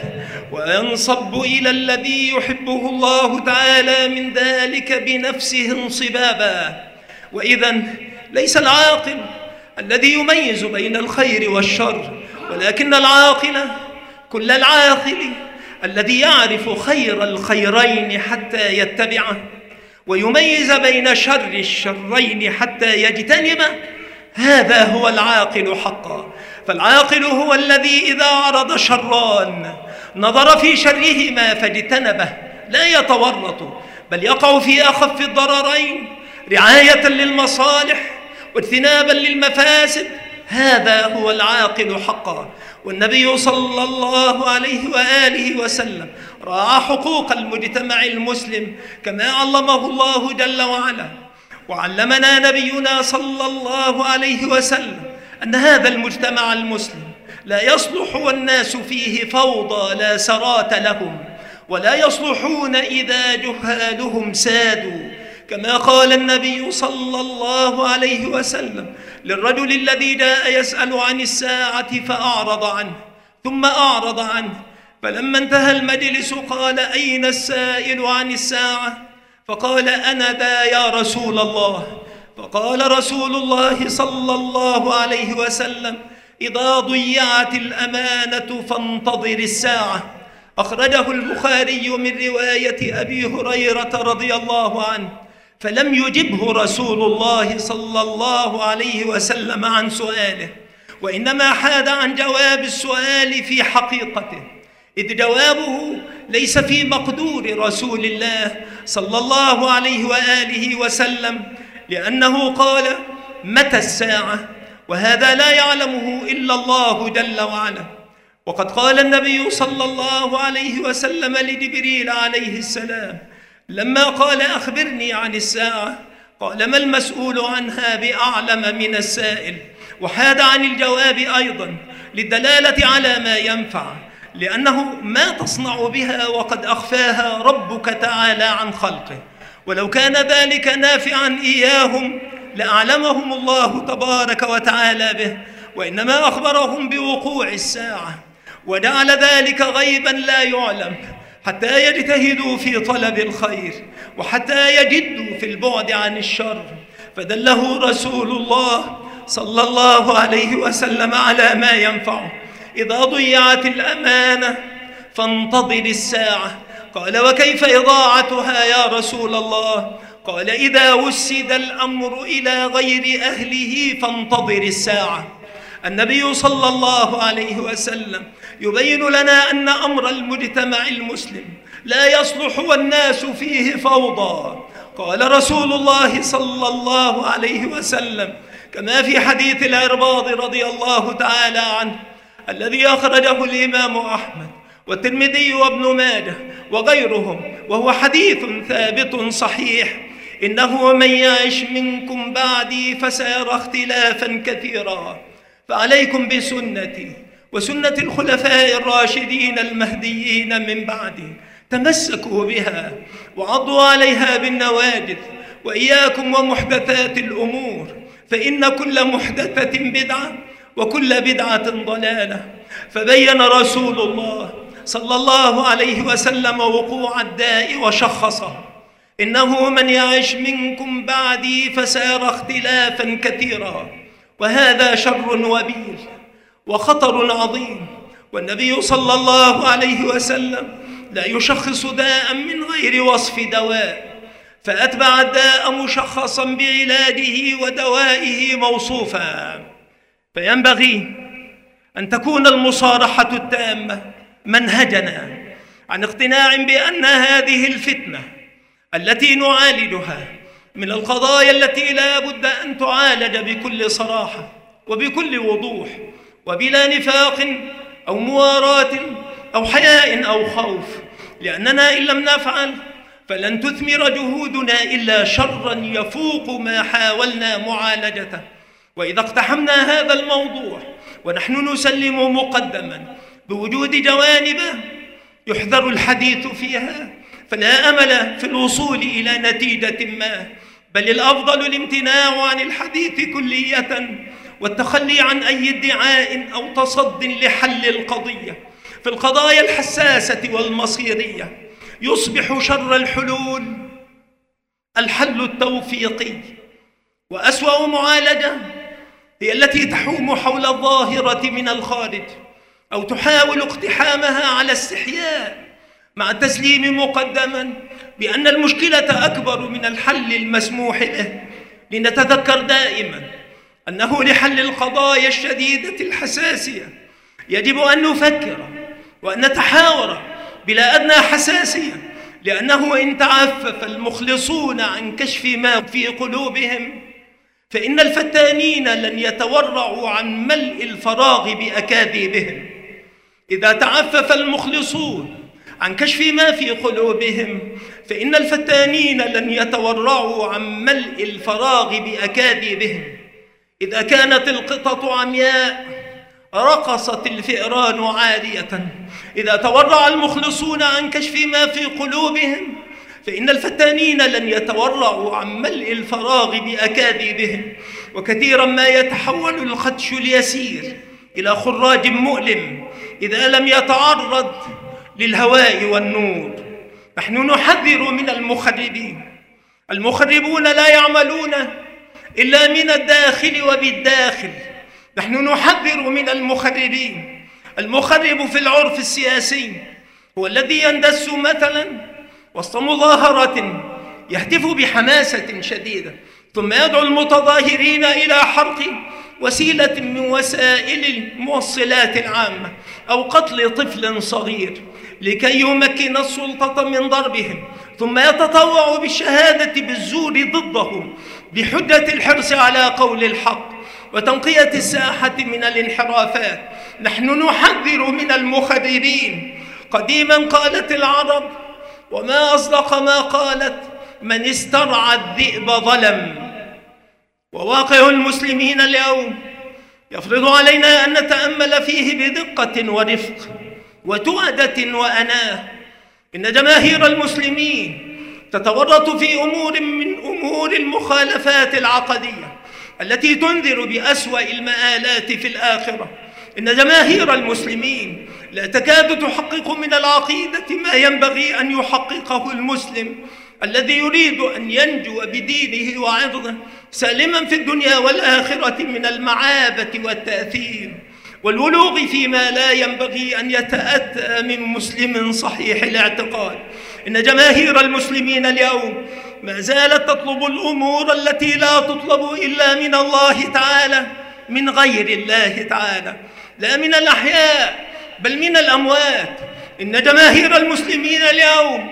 وينصب إلى الذي يحبه الله تعالى من ذلك بنفسه انصبابا. وإذن ليس العاقل الذي يميز بين الخير والشر، ولكن العاقل كل العاقل الذي يعرف خير الخيرين حتى يتبعه، ويميز بين شر الشرين حتى يجتنبه، هذا هو العاقل حقا. فالعاقل هو الذي إذا عرض شران نظر في شرهما فاجتنبه، لا يتورط بل يقع في أخف الضررين رعاية للمصالح واجتنابا للمفاسد، هذا هو العاقل حقا. والنبي صلى الله عليه وآله وسلم راعى حقوق المجتمع المسلم كما علمه الله جل وعلا، وعلمنا نبينا صلى الله عليه وسلم أن هذا المجتمع المسلم لا يصلح والناس فيه فوضى لا سرات لهم، ولا يصلحون إذا جهالهم سادوا، كما قال النبي صلى الله عليه وسلم للرجل الذي جاء يسأل عن الساعة فأعرض عنه ثم أعرض عنه، فلما انتهى المجلس قال أين السائل عن الساعة؟ فقال أنا ذا يا رسول الله. فقال رسول الله صلى الله عليه وسلم إذا ضيعت الأمانة فانتظر الساعة. أخرجه البخاري من رواية أبي هريرة رضي الله عنه. فلم يجبه رسول الله صلى الله عليه وسلم عن سؤاله، وإنما حاد عن جواب السؤال في حقيقته، إذ جوابه ليس في مقدور رسول الله صلى الله عليه وآله وسلم، لأنه قال متى الساعة؟ وهذا لا يعلمه إلا الله جل وعلا. وقد قال النبي صلى الله عليه وسلم لجبريل عليه السلام لما قال أخبرني عن الساعة، قال ما المسؤول عنها بأعلم من السائل، وحاد عن الجواب أيضا للدلالة على ما ينفع، لأنه ما تصنع بها وقد أخفاها ربك تعالى عن خلقه، ولو كان ذلك نافعا إياهم لأعلمهم الله تبارك وتعالى به، وإنما أخبرهم بوقوع الساعة وجعل ذلك غيبا لا يعلم حتى يجتهدوا في طلب الخير وحتى يجدوا في البعد عن الشر. فدله رسول الله صلى الله عليه وسلم على ما ينفعه. إذا ضيعت الأمانة فانتظر الساعة. قال وكيف إضاعتها يا رسول الله؟ قال إذا وسد الأمر إلى غير أهله فانتظر الساعة. النبي صلى الله عليه وسلم يبين لنا أن أمر المجتمع المسلم لا يصلح والناس فيه فوضى. قال رسول الله صلى الله عليه وسلم كما في حديث العرباض رضي الله تعالى عنه الذي أخرجه الإمام أحمد والترمذي وابن ماجه وغيرهم، وهو حديث ثابت صحيح: إنه من يعش منكم بعدي فسيرى اختلافا كثيرا، فعليكم بسنتي وسنة الخلفاء الراشدين المهديين من بعدي، تمسكوا بها وعضوا عليها بالنواجذ، وإياكم ومحدثات الأمور، فإن كل محدثة بدعة وكل بدعة ضلالة. فبين رسول الله صلى الله عليه وسلم وقوع الداء وشخصه: إنه من يعش منكم بعدي فسيرى اختلافا كثيرا، وهذا شر وبيل وخطر عظيم. والنبي صلى الله عليه وسلم لا يشخص داء من غير وصف دواء، فأتبع الداء مشخصا بعلاجه ودوائه موصوفا. فينبغي أن تكون المصارحة التامة منهجنا عن اقتناع بأن هذه الفتنة التي نعالجها من القضايا التي لا بد أن تعالج بكل صراحة وبكل وضوح وبلا نفاق أو مواراة أو حياء أو خوف، لأننا إن لم نفعل فلن تثمر جهودنا إلا شرا يفوق ما حاولنا معالجته. وإذا اقتحمنا هذا الموضوع ونحن نسلم مقدما بوجود جوانب يحذر الحديث فيها، فلا أمل في الوصول إلى نتيجة ما، بل الأفضل الامتناع عن الحديث كلية والتخلي عن أي ادعاء أو تصد لحل القضية. في القضايا الحساسة والمصيرية يصبح شر الحلول الحل التوفيقي، وأسوأ معالجة هي التي تحوم حول الظاهرة من الخارج أو تحاول اقتحامها على استحياء، مع التسليم مقدما بأن المشكلة أكبر من الحل المسموح به. لنتذكر دائما أنه لحل القضايا الشديدة الحساسية يجب أن نفكر وأن نتحاور بلا أدنى حساسية، لأنه إن تعفف المخلصون عن كشف ما في قلوبهم فإن الفتانين لن يتورعوا عن ملء الفراغ بأكاذيبهم. إذا تعفف المخلصون عن كشف ما في قلوبهم فإن الفتانين لن يتورعوا عن ملء الفراغ بأكاذيبهم. إذا كانت القطط عمياء رقصت الفئران عارية. إذا تورع المخلصون عن كشف ما في قلوبهم فإن الفتانين لن يتورعوا عن ملء الفراغ بأكاذيبهم. وكثيرا ما يتحول الخدش اليسير إلى خراج مؤلم إذا لم يتعرض للهواء والنور. نحن نحذر من المخربين. المخربون لا يعملون إلا من الداخل وبالداخل. نحن نحذر من المخربين. المخرب في العرف السياسي هو الذي يندس مثلا وسط مظاهرة يهتف بحماسة شديدة ثم يدعو المتظاهرين إلى حرق وسيلة من وسائل الموصلات العامة أو قتل طفل صغير لكي يمكن السلطة من ضربهم، ثم يتطوع بالشهادة بالزور ضدهم بحجة الحرص على قول الحق وتنقية الساحة من الانحرافات نحن نحذر من المخربين. قديما قالت العرب، وما أصدق ما قالت: من استرعى الذئب ظلم. وواقع المسلمين اليوم يفرض علينا أن نتأمل فيه بدقة ورفق وتؤدة وأناة. إن جماهير المسلمين تتورط في أمور من أمور المخالفات العقدية التي تنذر بأسوأ المآلات في الآخرة. إن جماهير المسلمين لا تكاد تحقق من العقيدة ما ينبغي أن يحققه المسلم الذي يريد أن ينجو بدينه وعرضه سالما في الدنيا والآخرة من المعابة والتأثير والولوغ فيما لا ينبغي أن يتأتى من مسلم صحيح الاعتقاد. إن جماهير المسلمين اليوم ما زالت تطلب الأمور التي لا تطلب إلا من الله تعالى، من غير الله تعالى، لا من الأحياء بل من الأموات. إن جماهير المسلمين اليوم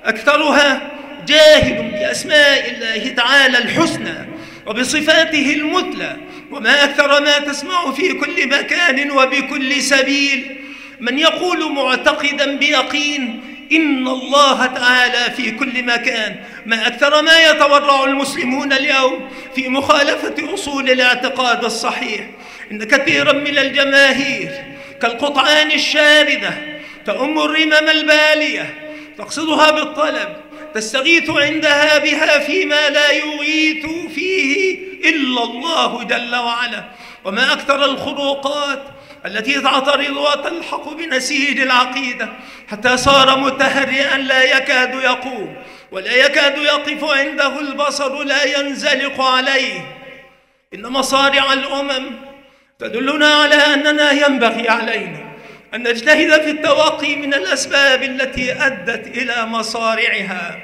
أكثرها جاهل بأسماء الله تعالى الحسنى وبصفاته المثلى، وما أكثر ما تسمع في كل مكان وبكل سبيل من يقول معتقدا بيقين إن الله تعالى في كل مكان. ما أكثر ما يتورع المسلمون اليوم في مخالفة أصول الاعتقاد الصحيح. إن كثيرا من الجماهير كالقطعان الشاردة تأم الرمم البالية، تقصدها بالطلب، تستغيث عندها بها فيما لا يغيث فيه إلا الله جل وعلا. وما أكثر الخروقات التي تعترض وتلحق بنسيج العقيدة حتى صار متهرئا لا يكاد يقوم ولا يكاد يقف عنده البصر، لا ينزلق عليه. إن مصارع الأمم تدلنا على أننا ينبغي علينا أن نجتهد في التوقي من الأسباب التي أدت إلى مصارعها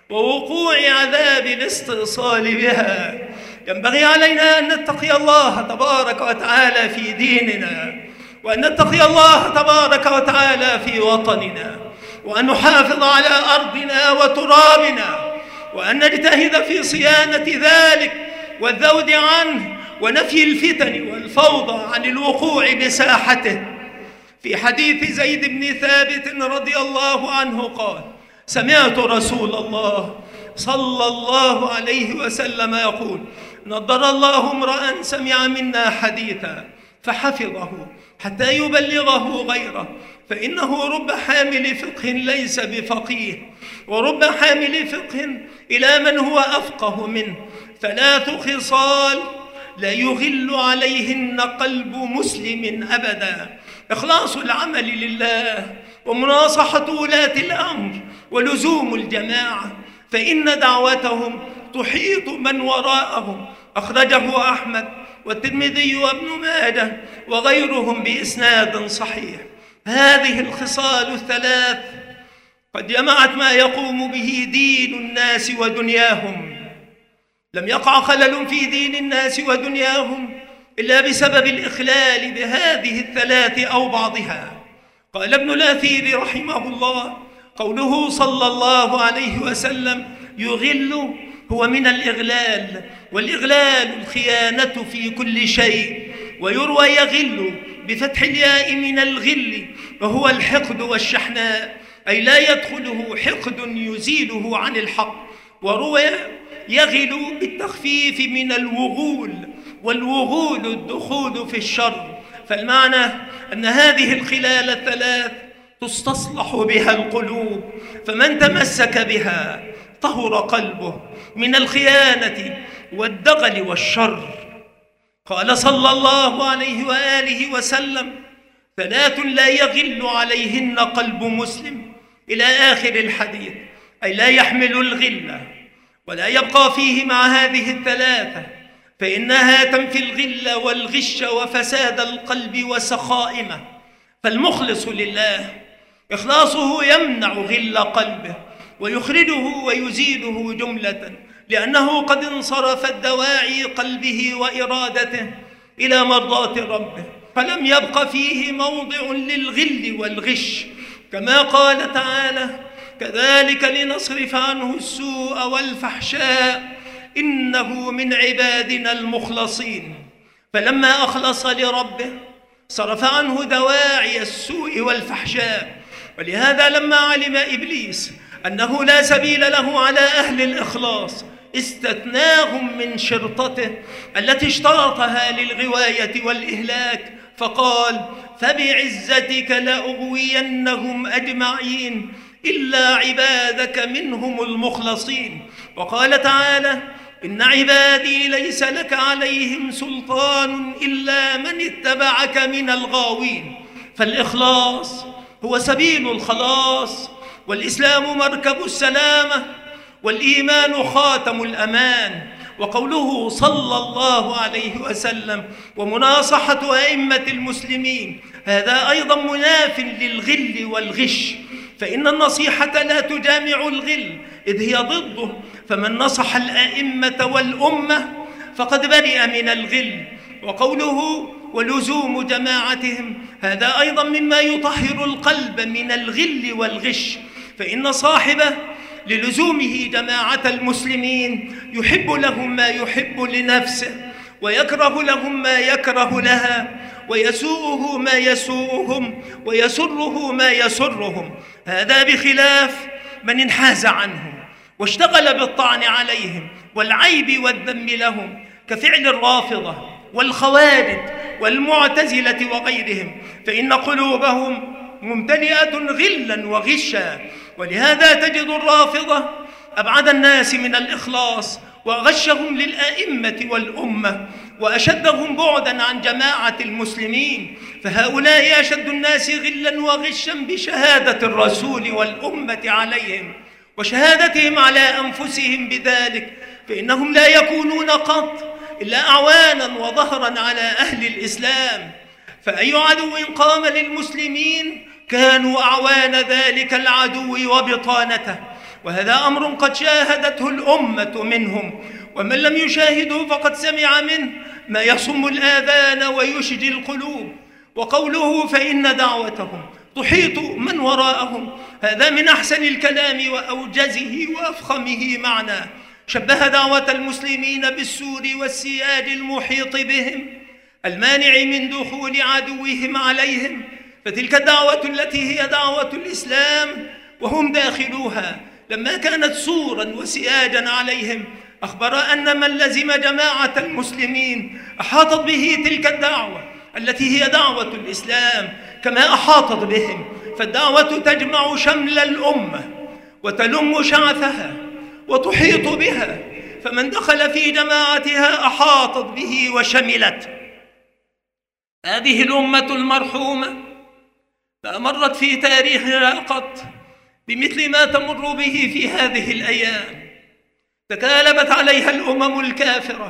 ووقوع عذاب الاستئصال بها. ينبغي علينا أن نتقي الله تبارك وتعالى في ديننا، وأن نتقي الله تبارك وتعالى في وطننا، وأن نحافظ على أرضنا وترابنا، وأن نجتهد في صيانة ذلك والذود عنه ونفي الفتن والفوضى عن الوقوع بساحته. في حديث زيد بن ثابت رضي الله عنه قال: سمعت رسول الله صلى الله عليه وسلم يقول: نضر الله امرأ سمع منا حديثا فحفظه حتى يبلغه غيره، فإنه رب حامل فقه ليس بفقيه، ورب حامل فقه إلى من هو أفقه منه. 3 خصال لا يغل عليهن قلب مسلم أبدا: إخلاص العمل لله، ومناصحة ولاة الأمر، ولزوم الجماعة، فإن دعوتهم تحيط من وراءهم. أخرجه أحمد والترمذي وابن ماجه وغيرهم بإسناد صحيح. هذه الخصال 3 قد جمعت ما يقوم به دين الناس ودنياهم. لم يقع خلل في دين الناس ودنياهم إلا بسبب الإخلال بهذه 3 أو بعضها. قال ابن الأثير رحمه الله: قوله صلى الله عليه وسلم يغل هو من الإغلال، والإغلال الخيانة في كل شيء. ويروى يغل بفتح الياء من الغل، وهو الحقد والشحناء، أي لا يدخله حقد يزيله عن الحق. وروى يغل بالتخفيف من الوغول، والوغول الدخول في الشر. فالمعنى أن هذه الخلال 3 تستصلح بها القلوب، فمن تمسك بها طهر قلبه من الخيانة والدغل والشر. قال صلى الله عليه وآله وسلم: 3 لا يغل عليهن قلب مسلم، إلى آخر الحديث، أي لا يحمل الغلة ولا يبقى فيه مع هذه 3، فإنها تنفي الغل والغش وفساد القلب وسخائمه. فالمخلص لله إخلاصه يمنع غل قلبه ويخرجه ويزيله جملة، لأنه قد انصرفت دواعي قلبه وإرادته إلى مرضاة ربه، فلم يبق فيه موضع للغل والغش. كما قال تعالى: كذلك لنصرف عنه السوء والفحشاء إنه من عبادنا المخلصين. فلما أخلص لربه صرف عنه دواعي السوء والفحشاء. ولهذا لما علم إبليس أنه لا سبيل له على أهل الإخلاص استثناهم من شرطته التي اشترطها للغواية والإهلاك، فقال: فبعزتك لأغوينهم أجمعين إلا عبادك منهم المخلصين. وقال تعالى: إن عبادي ليس لك عليهم سلطان إلا من اتبعك من الغاوين. فالإخلاص هو سبيل الخلاص، والإسلام مركب السلامة، والإيمان خاتم الأمان. وقوله صلى الله عليه وسلم: ومناصحة أئمة المسلمين، هذا أيضا مناف للغل والغش، فإن النصيحة لا تجامع الغل إذ هي ضده، فمن نصح الأئمة والأمة فقد برئ من الغل. وقوله: ولزوم جماعتهم، هذا أيضا مما يطهر القلب من الغل والغش، فإن صاحبه للزومه جماعة المسلمين يحب لهم ما يحب لنفسه، ويكره لهم ما يكره لها، ويسوءه ما يسوءهم، ويسره ما يسرهم. هذا بخلاف من انحاز عنهم واشتغل بالطعن عليهم والعيب والذم لهم، كفعل الرافضة والخوارج والمعتزلة وغيرهم، فإن قلوبهم ممتلئة غلا وغشا. ولهذا تجد الرافضة أبعد الناس من الإخلاص، وغشهم للأئمة والأمة، وأشدهم بعدا عن جماعة المسلمين، فهؤلاء أشد الناس غلا وغشا بشهادة الرسول والأمة عليهم وشهادتهم على أنفسهم بذلك، فإنهم لا يكونون قط إلا أعوانا وظهرا على أهل الإسلام. فأي عدو قام للمسلمين كانوا أعوان ذلك العدو وبطانته، وهذا أمر قد شاهدته الأمة منهم، ومن لم يشاهده فقد سمع منه ما يصم الآذان ويشجي القلوب. وقوله: فإن دعوتهم تحيط من وراءهم، هذا من أحسن الكلام وأوجزه وأفخمه معنى. شبه دعوة المسلمين بالسور والسياج المحيط بهم المانع من دخول عدوهم عليهم، فتلك الدعوة التي هي دعوة الإسلام وهم داخلوها لما كانت سورا وسياجا عليهم، أخبر أن من لزم جماعة المسلمين أحاطت به تلك الدعوة التي هي دعوة الإسلام كما أحاطت بهم. فالدعوة تجمع شمل الأمة وتلم شعثها وتحيط بها، فمن دخل في جماعتها أحاطت به وشملت. هذه الأمة المرحومة ما مرت في تاريخها قط بمثل ما تمر به في هذه الأيام. تكالبت عليها الأمم الكافرة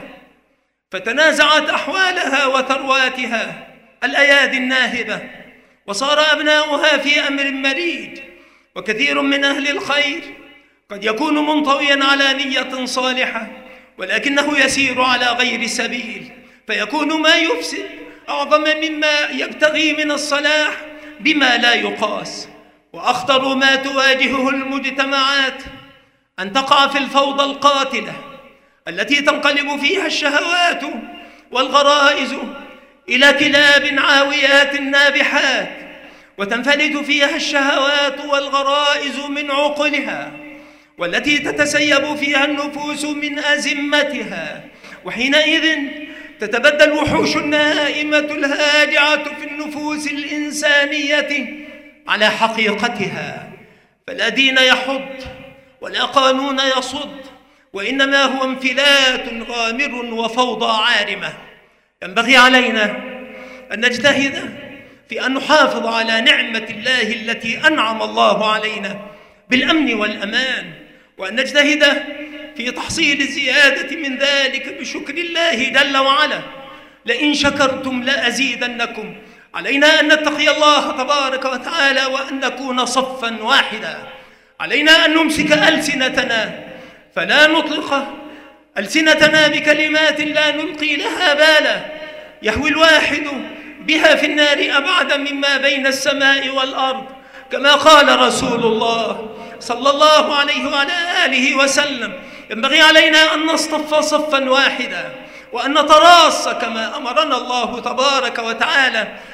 فتنازعت أحوالها وثرواتها الأيادي الناهبة، وصار أبناؤها في أمر مريج. وكثير من أهل الخير قد يكون منطويا على نية صالحة، ولكنه يسير على غير سبيل، فيكون ما يفسد أعظم مما يبتغي من الصلاح بما لا يقاس. وأخطر ما تواجهه المجتمعات أن تقع في الفوضى القاتلة التي تنقلب فيها الشهوات والغرائز إلى كلاب عاويات نابحات، وتنفلت فيها الشهوات والغرائز من عقلها، والتي تتسيب فيها النفوس من أزمتها، وحينئذ تتبدل الوحوش النائمة الهاجعة في النفوس الإنسانية على حقيقتها. فلا دين يحض ولا قانون يصد، وإنما هو انفلات غامر وفوضى عارمة. ينبغي علينا أن نجتهد في أن نحافظ على نعمة الله التي أنعم الله علينا بالأمن والأمان، وأن نجتهد في تحصيل الزيادة من ذلك بشكر الله جل وعلا. لئن شكرتم لأزيدنكم. علينا أن نتقي الله تبارك وتعالى وأن نكون صفا واحدا. علينا أن نمسك ألسنتنا فلا نطلق ألسنتنا بكلمات لا نلقي لها بالا يهوي الواحد بها في النار أبعد مما بين السماء والأرض، كما قال رسول الله صلى الله عليه وعلى آله وسلم. ينبغي علينا أن نصطف صفا واحدا وأن نتراص كما أمرنا الله تبارك وتعالى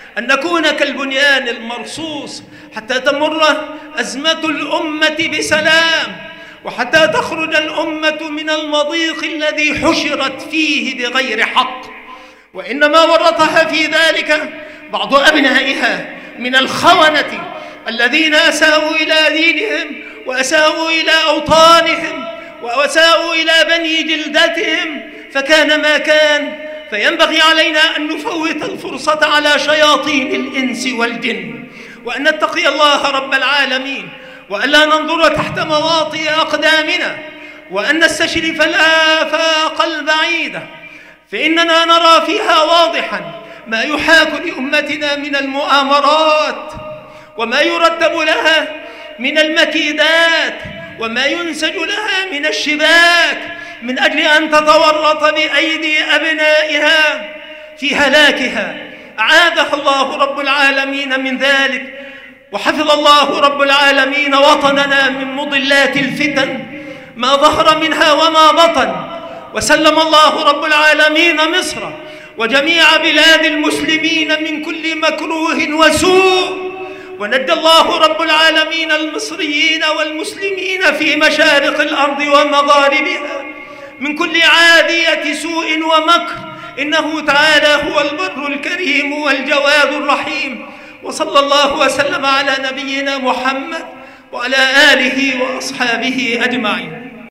أن نكون كالبنيان المرصوص حتى تمر أزمة الأمة بسلام، وحتى تخرج الأمة من المضيق الذي حشرت فيه بغير حق، وإنما ورطها في ذلك بعض أبنائها من الخونة الذين أساءوا إلى دينهم وأساءوا إلى أوطانهم وأساءوا إلى بني جلدتهم، فكان ما كان. فينبغي علينا أن نفوت الفرصة على شياطين الإنس والجن، وأن نتقي الله رب العالمين، وألا ننظر تحت مواطئ أقدامنا، وأن نستشرف الآفاق البعيدة، فإننا نرى فيها واضحا ما يحاك لأمتنا من المؤامرات، وما يرتب لها من المكيدات، وما ينسج لها من الشباك من أجل أن تتورط بأيدي أبنائها في هلاكها. أعاذها الله رب العالمين من ذلك، وحفظ الله رب العالمين وطننا من مضلات الفتن ما ظهر منها وما بطن، وسلم الله رب العالمين مصر وجميع بلاد المسلمين من كل مكروه وسوء، ونجى الله رب العالمين المصريين والمسلمين في مشارق الأرض ومغاربها من كل عادية سوء ومكر، إنه تعالى هو البر الكريم والجواد الرحيم. وصلى الله وسلم على نبينا محمد وعلى آله وأصحابه أجمعين.